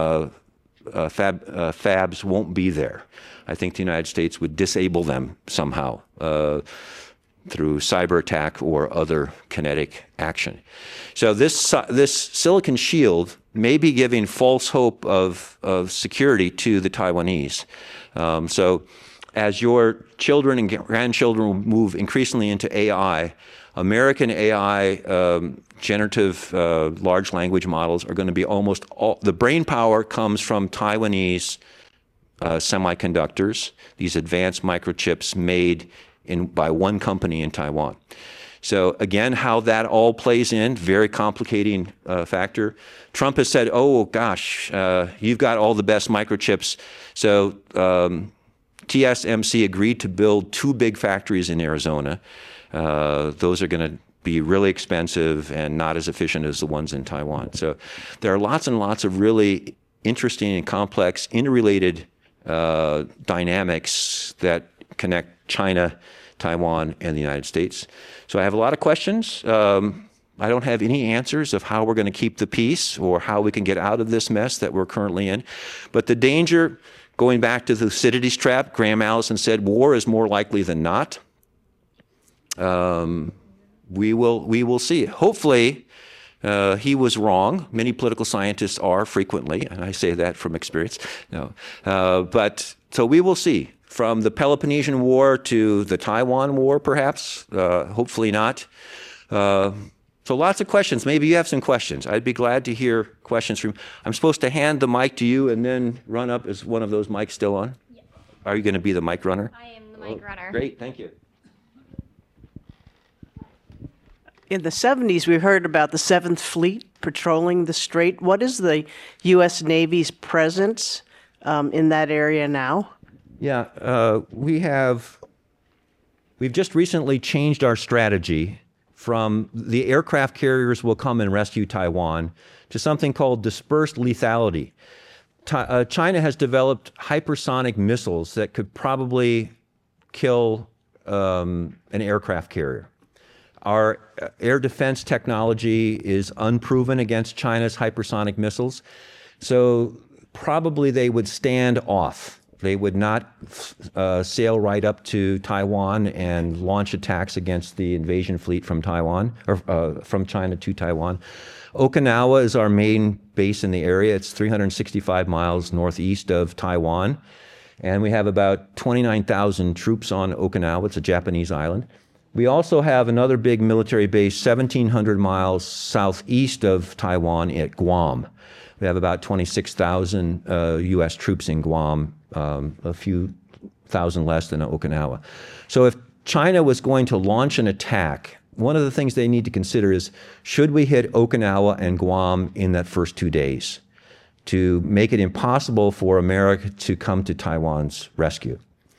fabs won't be there. I think the United States would disable them somehow through cyber attack or other kinetic action. So this silicon shield may be giving false hope of security to the Taiwanese. So as your children and grandchildren move increasingly into AI, American AI generative large language models are going to be almost all, the brain power comes from Taiwanese semiconductors, these advanced microchips made by one company in Taiwan. So again, how that all plays in, very complicating factor. Trump has said, oh gosh, you've got all the best microchips. So TSMC agreed to build 2 big factories in Arizona. Those are going to be really expensive and not as efficient as the ones in Taiwan. So there are lots and lots of really interesting and complex interrelated dynamics that connect China, Taiwan, and the United States. So I have a lot of questions. I don't have any answers of how we're going to keep the peace or how we can get out of this mess that we're currently in. But the danger, going back to the Thucydides trap, Graham Allison said, war is more likely than not. We will see. Hopefully, he was wrong. Many political scientists are frequently, and I say that from experience. No, but so we will see. From the Peloponnesian War to the Taiwan War, perhaps. Hopefully not. So lots of questions. Maybe you have some questions. I'd be glad to hear questions from you. I'm supposed to hand the mic to you and then run up. Is one of those mics still on? Yes. Are you going to be the mic runner? I am the mic runner. Great, thank you. In the 70s, we heard about the 7th Fleet patrolling the Strait. What is the U.S. Navy's presence in that area now? Yeah, we've just recently changed our strategy from the aircraft carriers will come and rescue Taiwan to something called dispersed lethality. China has developed hypersonic missiles that could probably kill an aircraft carrier. Our air defense technology is unproven against China's hypersonic missiles, so probably they would stand off. They would not sail right up to Taiwan and launch attacks against the invasion fleet from Taiwan or from China to Taiwan. Okinawa is our main base in the area. It's 365 miles northeast of Taiwan, and we have about 29,000 troops on Okinawa. It's a Japanese island. We also have another big military base 1,700 miles southeast of Taiwan at Guam. We have about 26,000 U.S. troops in Guam, a few thousand less than Okinawa. So if China was going to launch an attack, one of the things they need to consider is, should we hit Okinawa and Guam in that first 2 days to make it impossible for America to come to Taiwan's rescue?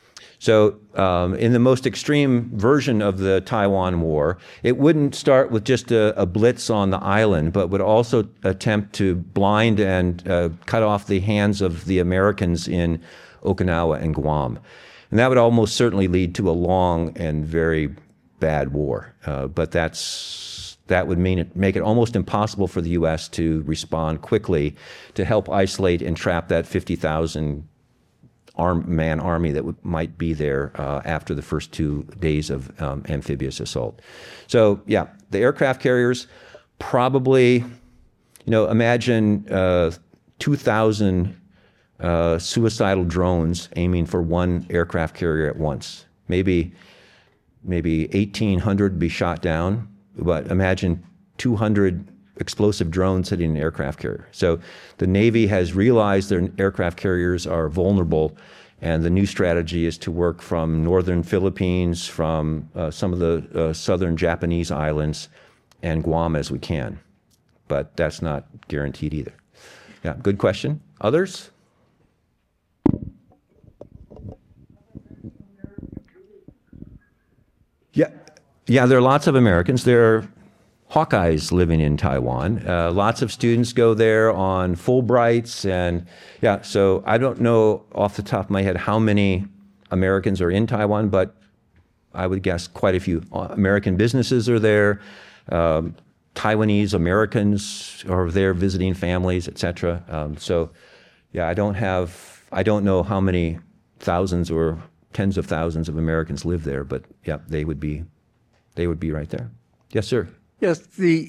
So in the most extreme version of the Taiwan War, it wouldn't start with just a blitz on the island, but would also attempt to blind and cut off the hands of the Americans in Okinawa and Guam. And that would almost certainly lead to a long and very bad war. But that would make it almost impossible for the U.S. to respond quickly to help isolate and trap that 50,000 man army that might be there after the first 2 days of amphibious assault. So yeah, the aircraft carriers probably, imagine 2,000 suicidal drones aiming for one aircraft carrier at once. Maybe 1,800 be shot down, but imagine 200 explosive drones hitting an aircraft carrier. So the Navy has realized their aircraft carriers are vulnerable, and the new strategy is to work from northern Philippines, from some of the southern Japanese islands, and Guam as we can. But that's not guaranteed either. Yeah, good question. Others? Yeah, there are lots of Americans. There are Hawkeyes living in Taiwan. Lots of students go there on Fulbrights, and yeah, so I don't know off the top of my head how many Americans are in Taiwan, but I would guess quite a few. American businesses are there. Taiwanese Americans are there visiting families, etc. So yeah, I don't know how many thousands or tens of thousands of Americans live there, but yeah, they would be right there. Yes, sir. Yes,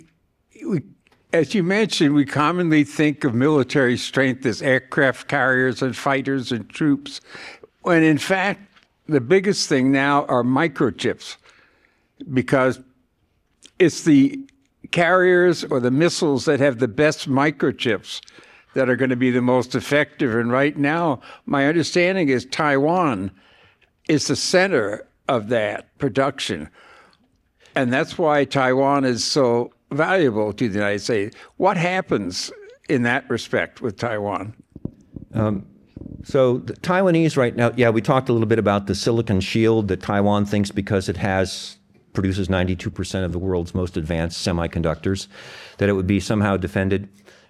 as you mentioned, we commonly think of military strength as aircraft carriers and fighters and troops, when in fact, the biggest thing now are microchips, because it's the carriers or the missiles that have the best microchips that are going to be the most effective. And right now, my understanding is Taiwan is the center of that production. And that's why Taiwan is so valuable to the United States. What happens in that respect with Taiwan? So the Taiwanese right now, yeah, we talked a little bit about the silicon shield that Taiwan thinks because it produces 92% of the world's most advanced semiconductors, that it would be somehow defended.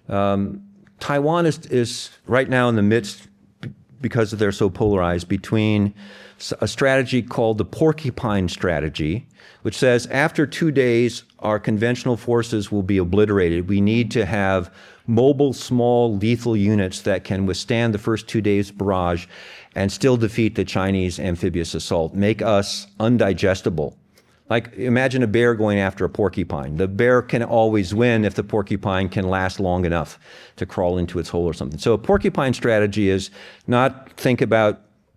Taiwan is right now in the midst, because they're so polarized, between a strategy called the porcupine strategy, which says after 2 days, our conventional forces will be obliterated. We need to have mobile, small, lethal units that can withstand the first 2 days' barrage and still defeat the Chinese amphibious assault, make us undigestible. Like, imagine a bear going after a porcupine. The bear can always win if the porcupine can last long enough to crawl into its hole or something. So a porcupine strategy is not think about,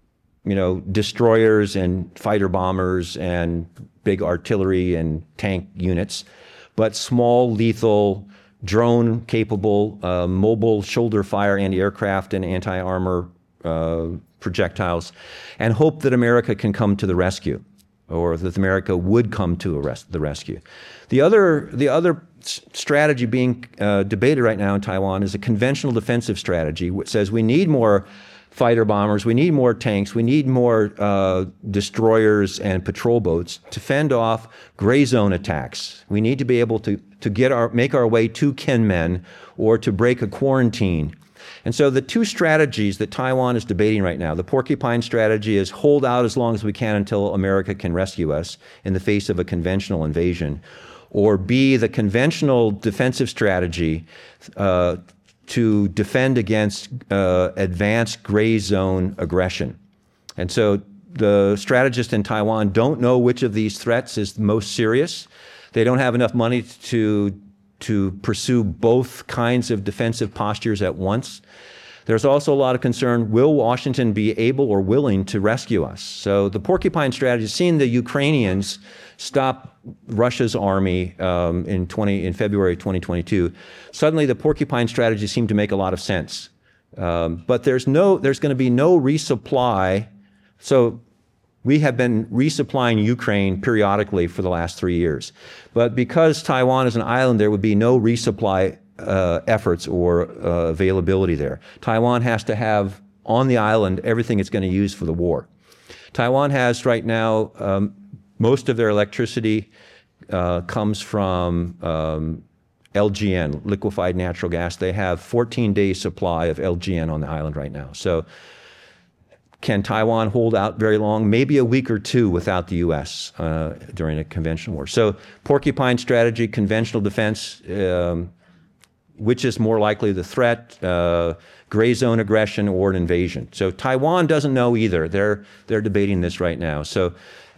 destroyers and fighter bombers and big artillery and tank units, but small, lethal, drone-capable, mobile shoulder fire anti-aircraft and anti-armor projectiles, and hope that America can come to the rescue, or that America would come to the rescue. The other strategy being debated right now in Taiwan is a conventional defensive strategy, which says we need more fighter bombers, we need more tanks, we need more destroyers and patrol boats to fend off gray zone attacks. We need to be able to make our way to Kinmen or to break a quarantine. And so the two strategies that Taiwan is debating right now, the porcupine strategy is hold out as long as we can until America can rescue us in the face of a conventional invasion, or B, the conventional defensive strategy to defend against advanced gray zone aggression. And so the strategists in Taiwan don't know which of these threats is the most serious. They don't have enough money to pursue both kinds of defensive postures at once. There's also a lot of concern, will Washington be able or willing to rescue us? So the porcupine strategy, seeing the Ukrainians stop Russia's army in February 2022, suddenly the porcupine strategy seemed to make a lot of sense. But there's going to be no resupply. So we have been resupplying Ukraine periodically for the last 3 years. But because Taiwan is an island, there would be no resupply efforts or availability there. Taiwan has to have on the island everything it's going to use for the war. Taiwan has right now, most of their electricity comes from LGN, liquefied natural gas. They have 14 days supply of LGN on the island right now. So can Taiwan hold out very long? Maybe a week or two without the U.S. During a conventional war. So porcupine strategy, conventional defense, which is more likely the threat, gray zone aggression or an invasion. So Taiwan doesn't know either. They're debating this right now. So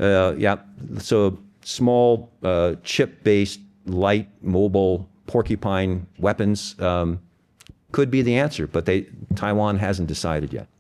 so small chip-based, light, mobile porcupine weapons could be the answer, but Taiwan hasn't decided yet.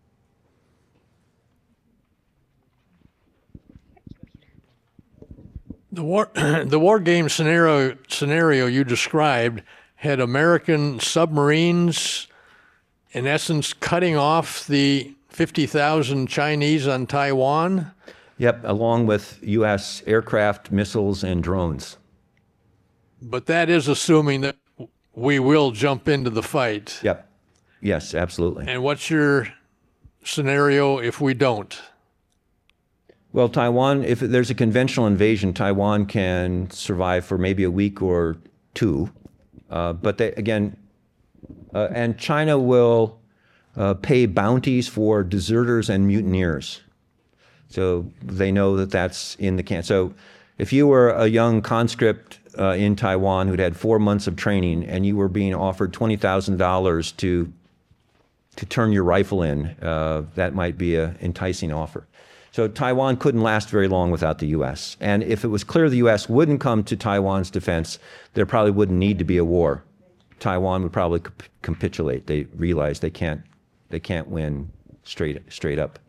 The war game scenario you described had American submarines, in essence, cutting off the 50,000 Chinese on Taiwan? Yep, along with U.S. aircraft, missiles, and drones. But that is assuming that we will jump into the fight. Yep. Yes, absolutely. And what's your scenario if we don't? Well, Taiwan, if there's a conventional invasion, Taiwan can survive for maybe a week or two. But they, again, and China will pay bounties for deserters and mutineers. So they know that that's in the camp. So if you were a young conscript in Taiwan who'd had 4 months of training and you were being offered $20,000 to turn your rifle in, that might be an enticing offer. So Taiwan couldn't last very long without the U.S. And if it was clear the U.S. wouldn't come to Taiwan's defense, there probably wouldn't need to be a war. Taiwan would probably capitulate. They realize they can't win straight up.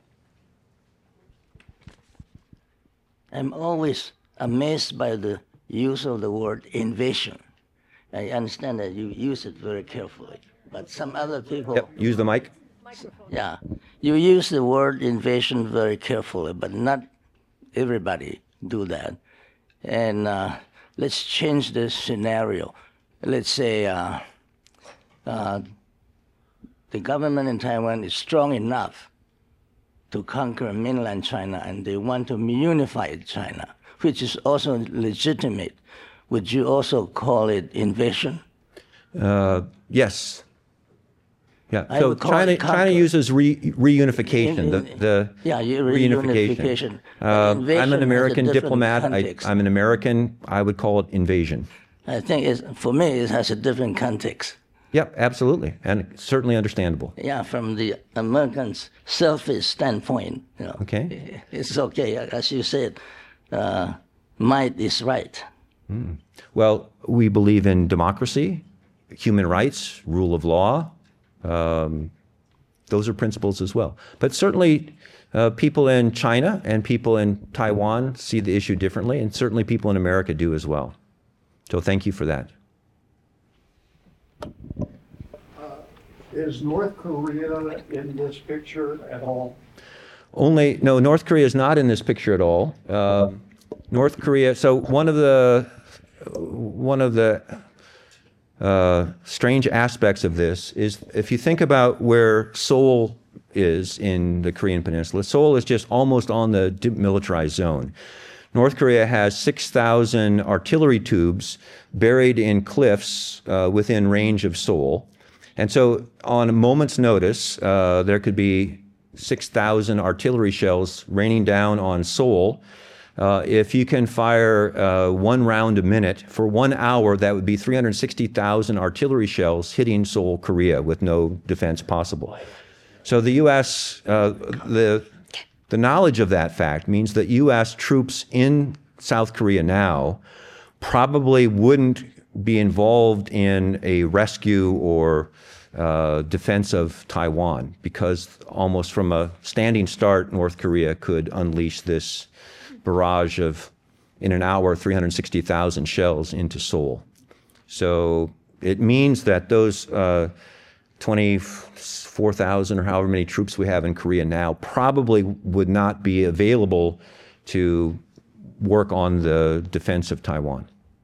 I'm always amazed by the use of the word invasion. I understand that you use it very carefully, but some other people. Yep, use the mic. Yeah, you use the word invasion very carefully, but not everybody do that. And let's change the scenario. Let's say the government in Taiwan is strong enough to conquer mainland China, and they want to unify China, which is also legitimate. Would you also call it invasion? Yes. Yeah. So China uses reunification. Reunification. I'm an American diplomat. I'm an American. I would call it invasion. I think for me it has a different context. Yep, absolutely, and certainly understandable. Yeah, from the Americans' selfish standpoint, Okay. It's okay. As you said, might is right. Well, we believe in democracy, human rights, rule of law. Those are principles as well. But certainly people in China and people in Taiwan see the issue differently, and certainly people in America do as well. So thank you for that. Is North Korea in this picture at all? No, North Korea is not in this picture at all. North Korea, so one of the strange aspects of this is if you think about where Seoul is in the Korean Peninsula, Seoul is just almost on the demilitarized zone. North Korea has 6,000 artillery tubes buried in cliffs within range of Seoul. And so on a moment's notice, there could be 6,000 artillery shells raining down on Seoul. If you can fire 1 round a minute for 1 hour, that would be 360,000 artillery shells hitting Seoul, Korea, with no defense possible. So the U.S., the knowledge of that fact means that U.S. troops in South Korea now probably wouldn't be involved in a rescue or defense of Taiwan, because almost from a standing start, North Korea could unleash this barrage of, in an hour, 360,000 shells into Seoul. So it means that those 24,000 or however many troops we have in Korea now probably would not be available to work on the defense of Taiwan.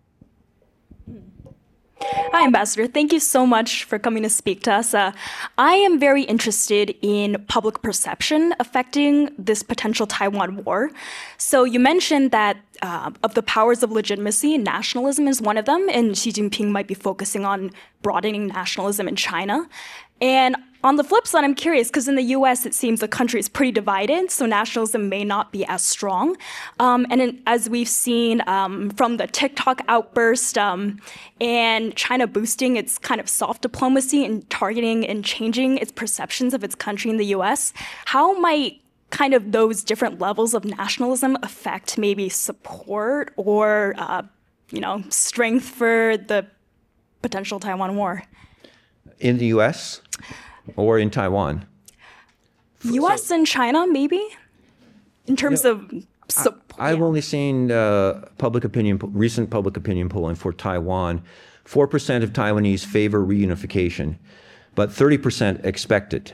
Hi, Ambassador. Thank you so much for coming to speak to us. I am very interested in public perception affecting this potential Taiwan war. So you mentioned that of the powers of legitimacy, nationalism is one of them, and Xi Jinping might be focusing on broadening nationalism in China. And on the flip side, I'm curious, because in the US, it seems the country is pretty divided, so nationalism may not be as strong. As we've seen from the TikTok outburst and China boosting its kind of soft diplomacy and targeting and changing its perceptions of its country in the US, how might kind of those different levels of nationalism affect maybe support or, strength for the potential Taiwan war? In the U.S. or in Taiwan? U.S. and China, maybe, in terms of support. I've only seen recent public opinion polling for Taiwan. 4% of Taiwanese favor reunification, but 30% expect it.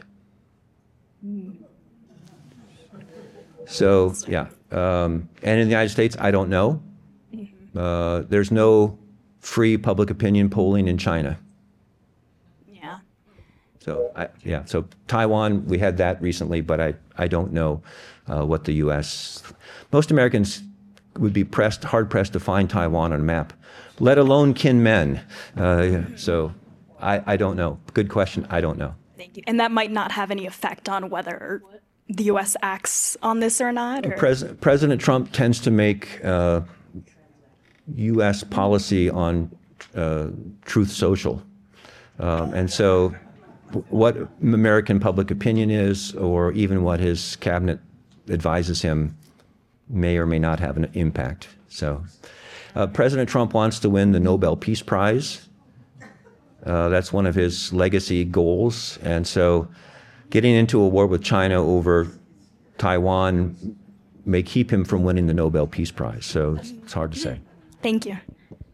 So, yeah. And in the United States, I don't know. There's no free public opinion polling in China. Yeah. So so Taiwan, we had that recently, but I don't know what the U.S. Most Americans would be hard pressed to find Taiwan on a map, let alone Kinmen. So I don't know. Good question. I don't know. Thank you. And that might not have any effect on whether the U.S. acts on this or not? Or? President Trump tends to make U.S. policy on Truth Social. And so what American public opinion is, or even what his cabinet advises him, may or may not have an impact. So President Trump wants to win the Nobel Peace Prize. That's one of his legacy goals. And so getting into a war with China over Taiwan may keep him from winning the Nobel Peace Prize. So it's hard to say. Thank you.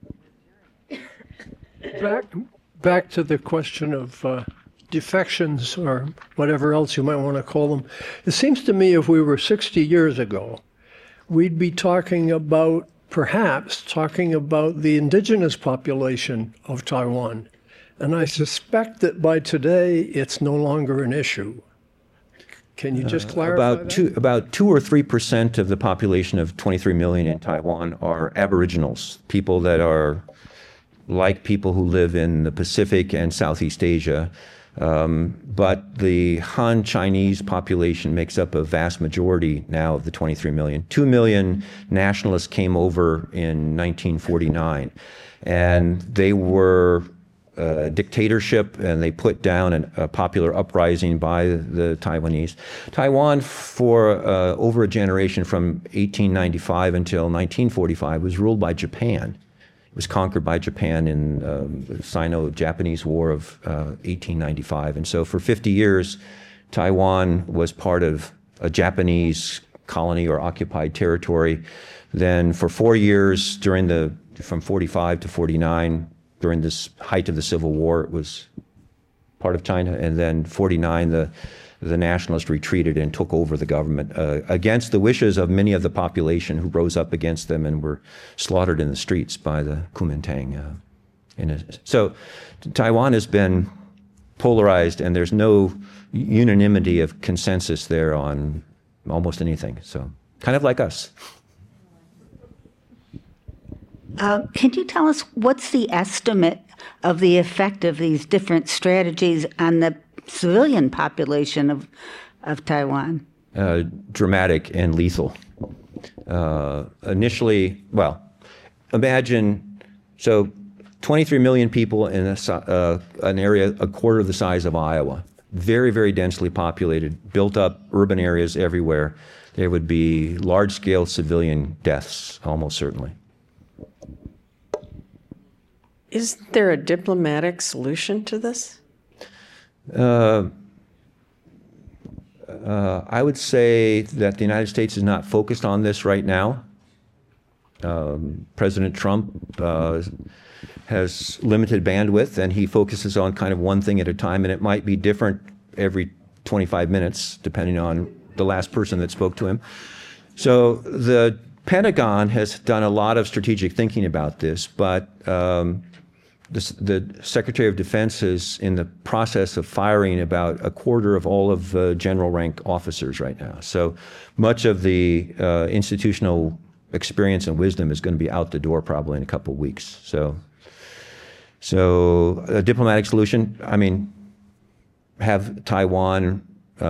Back to the question of defections or whatever else you might want to call them. It seems to me if we were 60 years ago, we'd be perhaps talking about the indigenous population of Taiwan. And I suspect that by today, it's no longer an issue. Can you just clarify About 2 or 3% of the population of 23 million in Taiwan are aboriginals, people that are like people who live in the Pacific and Southeast Asia. But the Han Chinese population makes up a vast majority now of the 23 million. 2 million nationalists came over in 1949, and they were a dictatorship, and they put down a popular uprising by the Taiwanese. Taiwan, for over a generation from 1895 until 1945, was ruled by Japan. It was conquered by Japan in the Sino-Japanese War of 1895. And so for 50 years, Taiwan was part of a Japanese colony or occupied territory. Then for 4 years, from 45 to 49, during this height of the Civil War, it was part of China. And then 49, the nationalists retreated and took over the government against the wishes of many of the population who rose up against them and were slaughtered in the streets by the Kuomintang. So Taiwan has been polarized, and there's no unanimity of consensus there on almost anything. So kind of like us. Can you tell us what's the estimate of the effect of these different strategies on the civilian population of Taiwan? Dramatic and lethal. Initially, imagine, 23 million people in an area a quarter of the size of Iowa, very, very densely populated, built up urban areas everywhere. There would be large-scale civilian deaths, almost certainly. Is there a diplomatic solution to this? I would say that the United States is not focused on this right now. President Trump has limited bandwidth, and he focuses on kind of one thing at a time, and it might be different every 25 minutes, depending on the last person that spoke to him. So the Pentagon has done a lot of strategic thinking about this, but the Secretary of Defense is in the process of firing about a quarter of all of the general rank officers right now. So much of the institutional experience and wisdom is going to be out the door probably in a couple of weeks. So a diplomatic solution, have Taiwan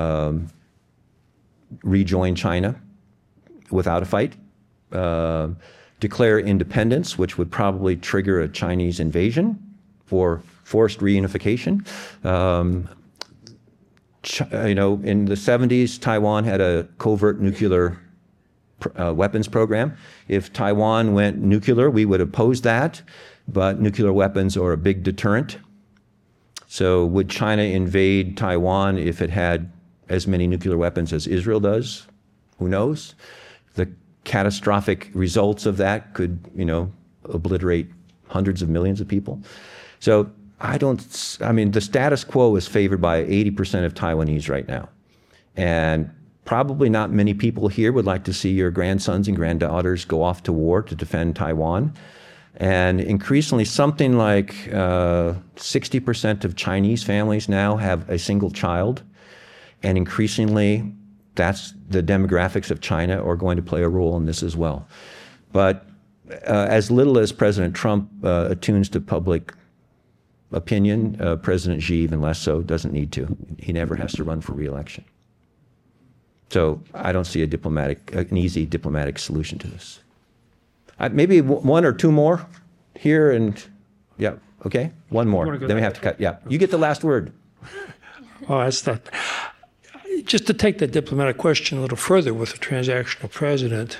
rejoin China without a fight. Declare independence, which would probably trigger a Chinese invasion or forced reunification. In the 70s, Taiwan had a covert nuclear weapons program. If Taiwan went nuclear, we would oppose that, but nuclear weapons are a big deterrent. So would China invade Taiwan if it had as many nuclear weapons as Israel does? Who knows? The catastrophic results of that could, obliterate hundreds of millions of people. So the status quo is favored by 80% of Taiwanese right now. And probably not many people here would like to see your grandsons and granddaughters go off to war to defend Taiwan. And increasingly, something like 60% of Chinese families now have a single child. And increasingly, that's the demographics of China are going to play a role in this as well. But as little as President Trump attunes to public opinion, President Xi, even less so, doesn't need to. He never has to run for re-election. So I don't see an easy diplomatic solution to this. Maybe one or two more here, and yeah, okay, one more. Then we have to cut. Yeah, you get the last word. Oh, that's not. Just to take the diplomatic question a little further with the transactional president,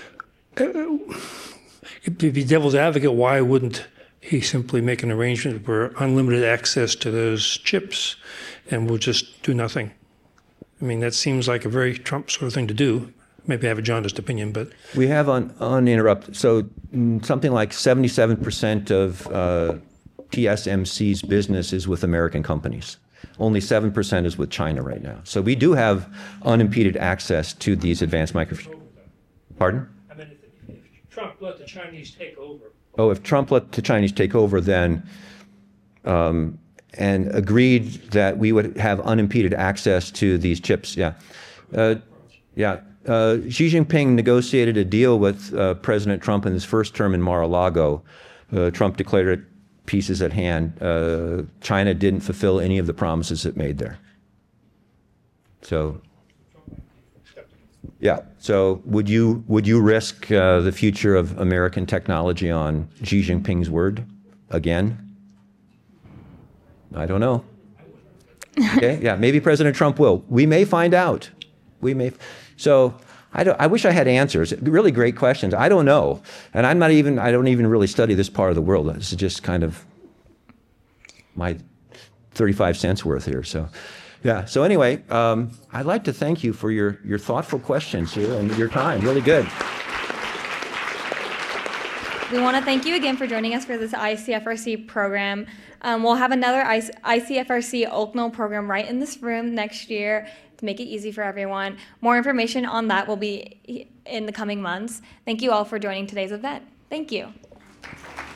to be devil's advocate, why wouldn't he simply make an arrangement for unlimited access to those chips and we'll just do nothing? I mean, that seems like a very Trump sort of thing to do. Maybe I have a jaundiced opinion, but... We have uninterrupted. So something like 77% of TSMC's business is with American companies. Only 7% is with China right now. So we do have unimpeded access to these advanced microchips. Pardon? I mean, if Trump let the Chinese take over. Oh, if Trump let the Chinese take over, then, and agreed that we would have unimpeded access to these chips, yeah. Xi Jinping negotiated a deal with President Trump in his first term in Mar-a-Lago. Trump declared it peace at hand. China didn't fulfill any of the promises it made there. So, yeah. So would you risk the future of American technology on Xi Jinping's word again? I don't know. Okay. Yeah. Maybe President Trump will. We may find out. We may. So I wish I had answers. Really great questions. I don't know. And I don't even really study this part of the world. This is just kind of my 35 cents worth here. So, yeah. So anyway, I'd like to thank you for your thoughtful questions here and your time. Really good. We want to thank you again for joining us for this ICFRC program. We'll have another ICFRC Oaknell program right in this room next year to make it easy for everyone. More information on that will be in the coming months. Thank you all for joining today's event. Thank you.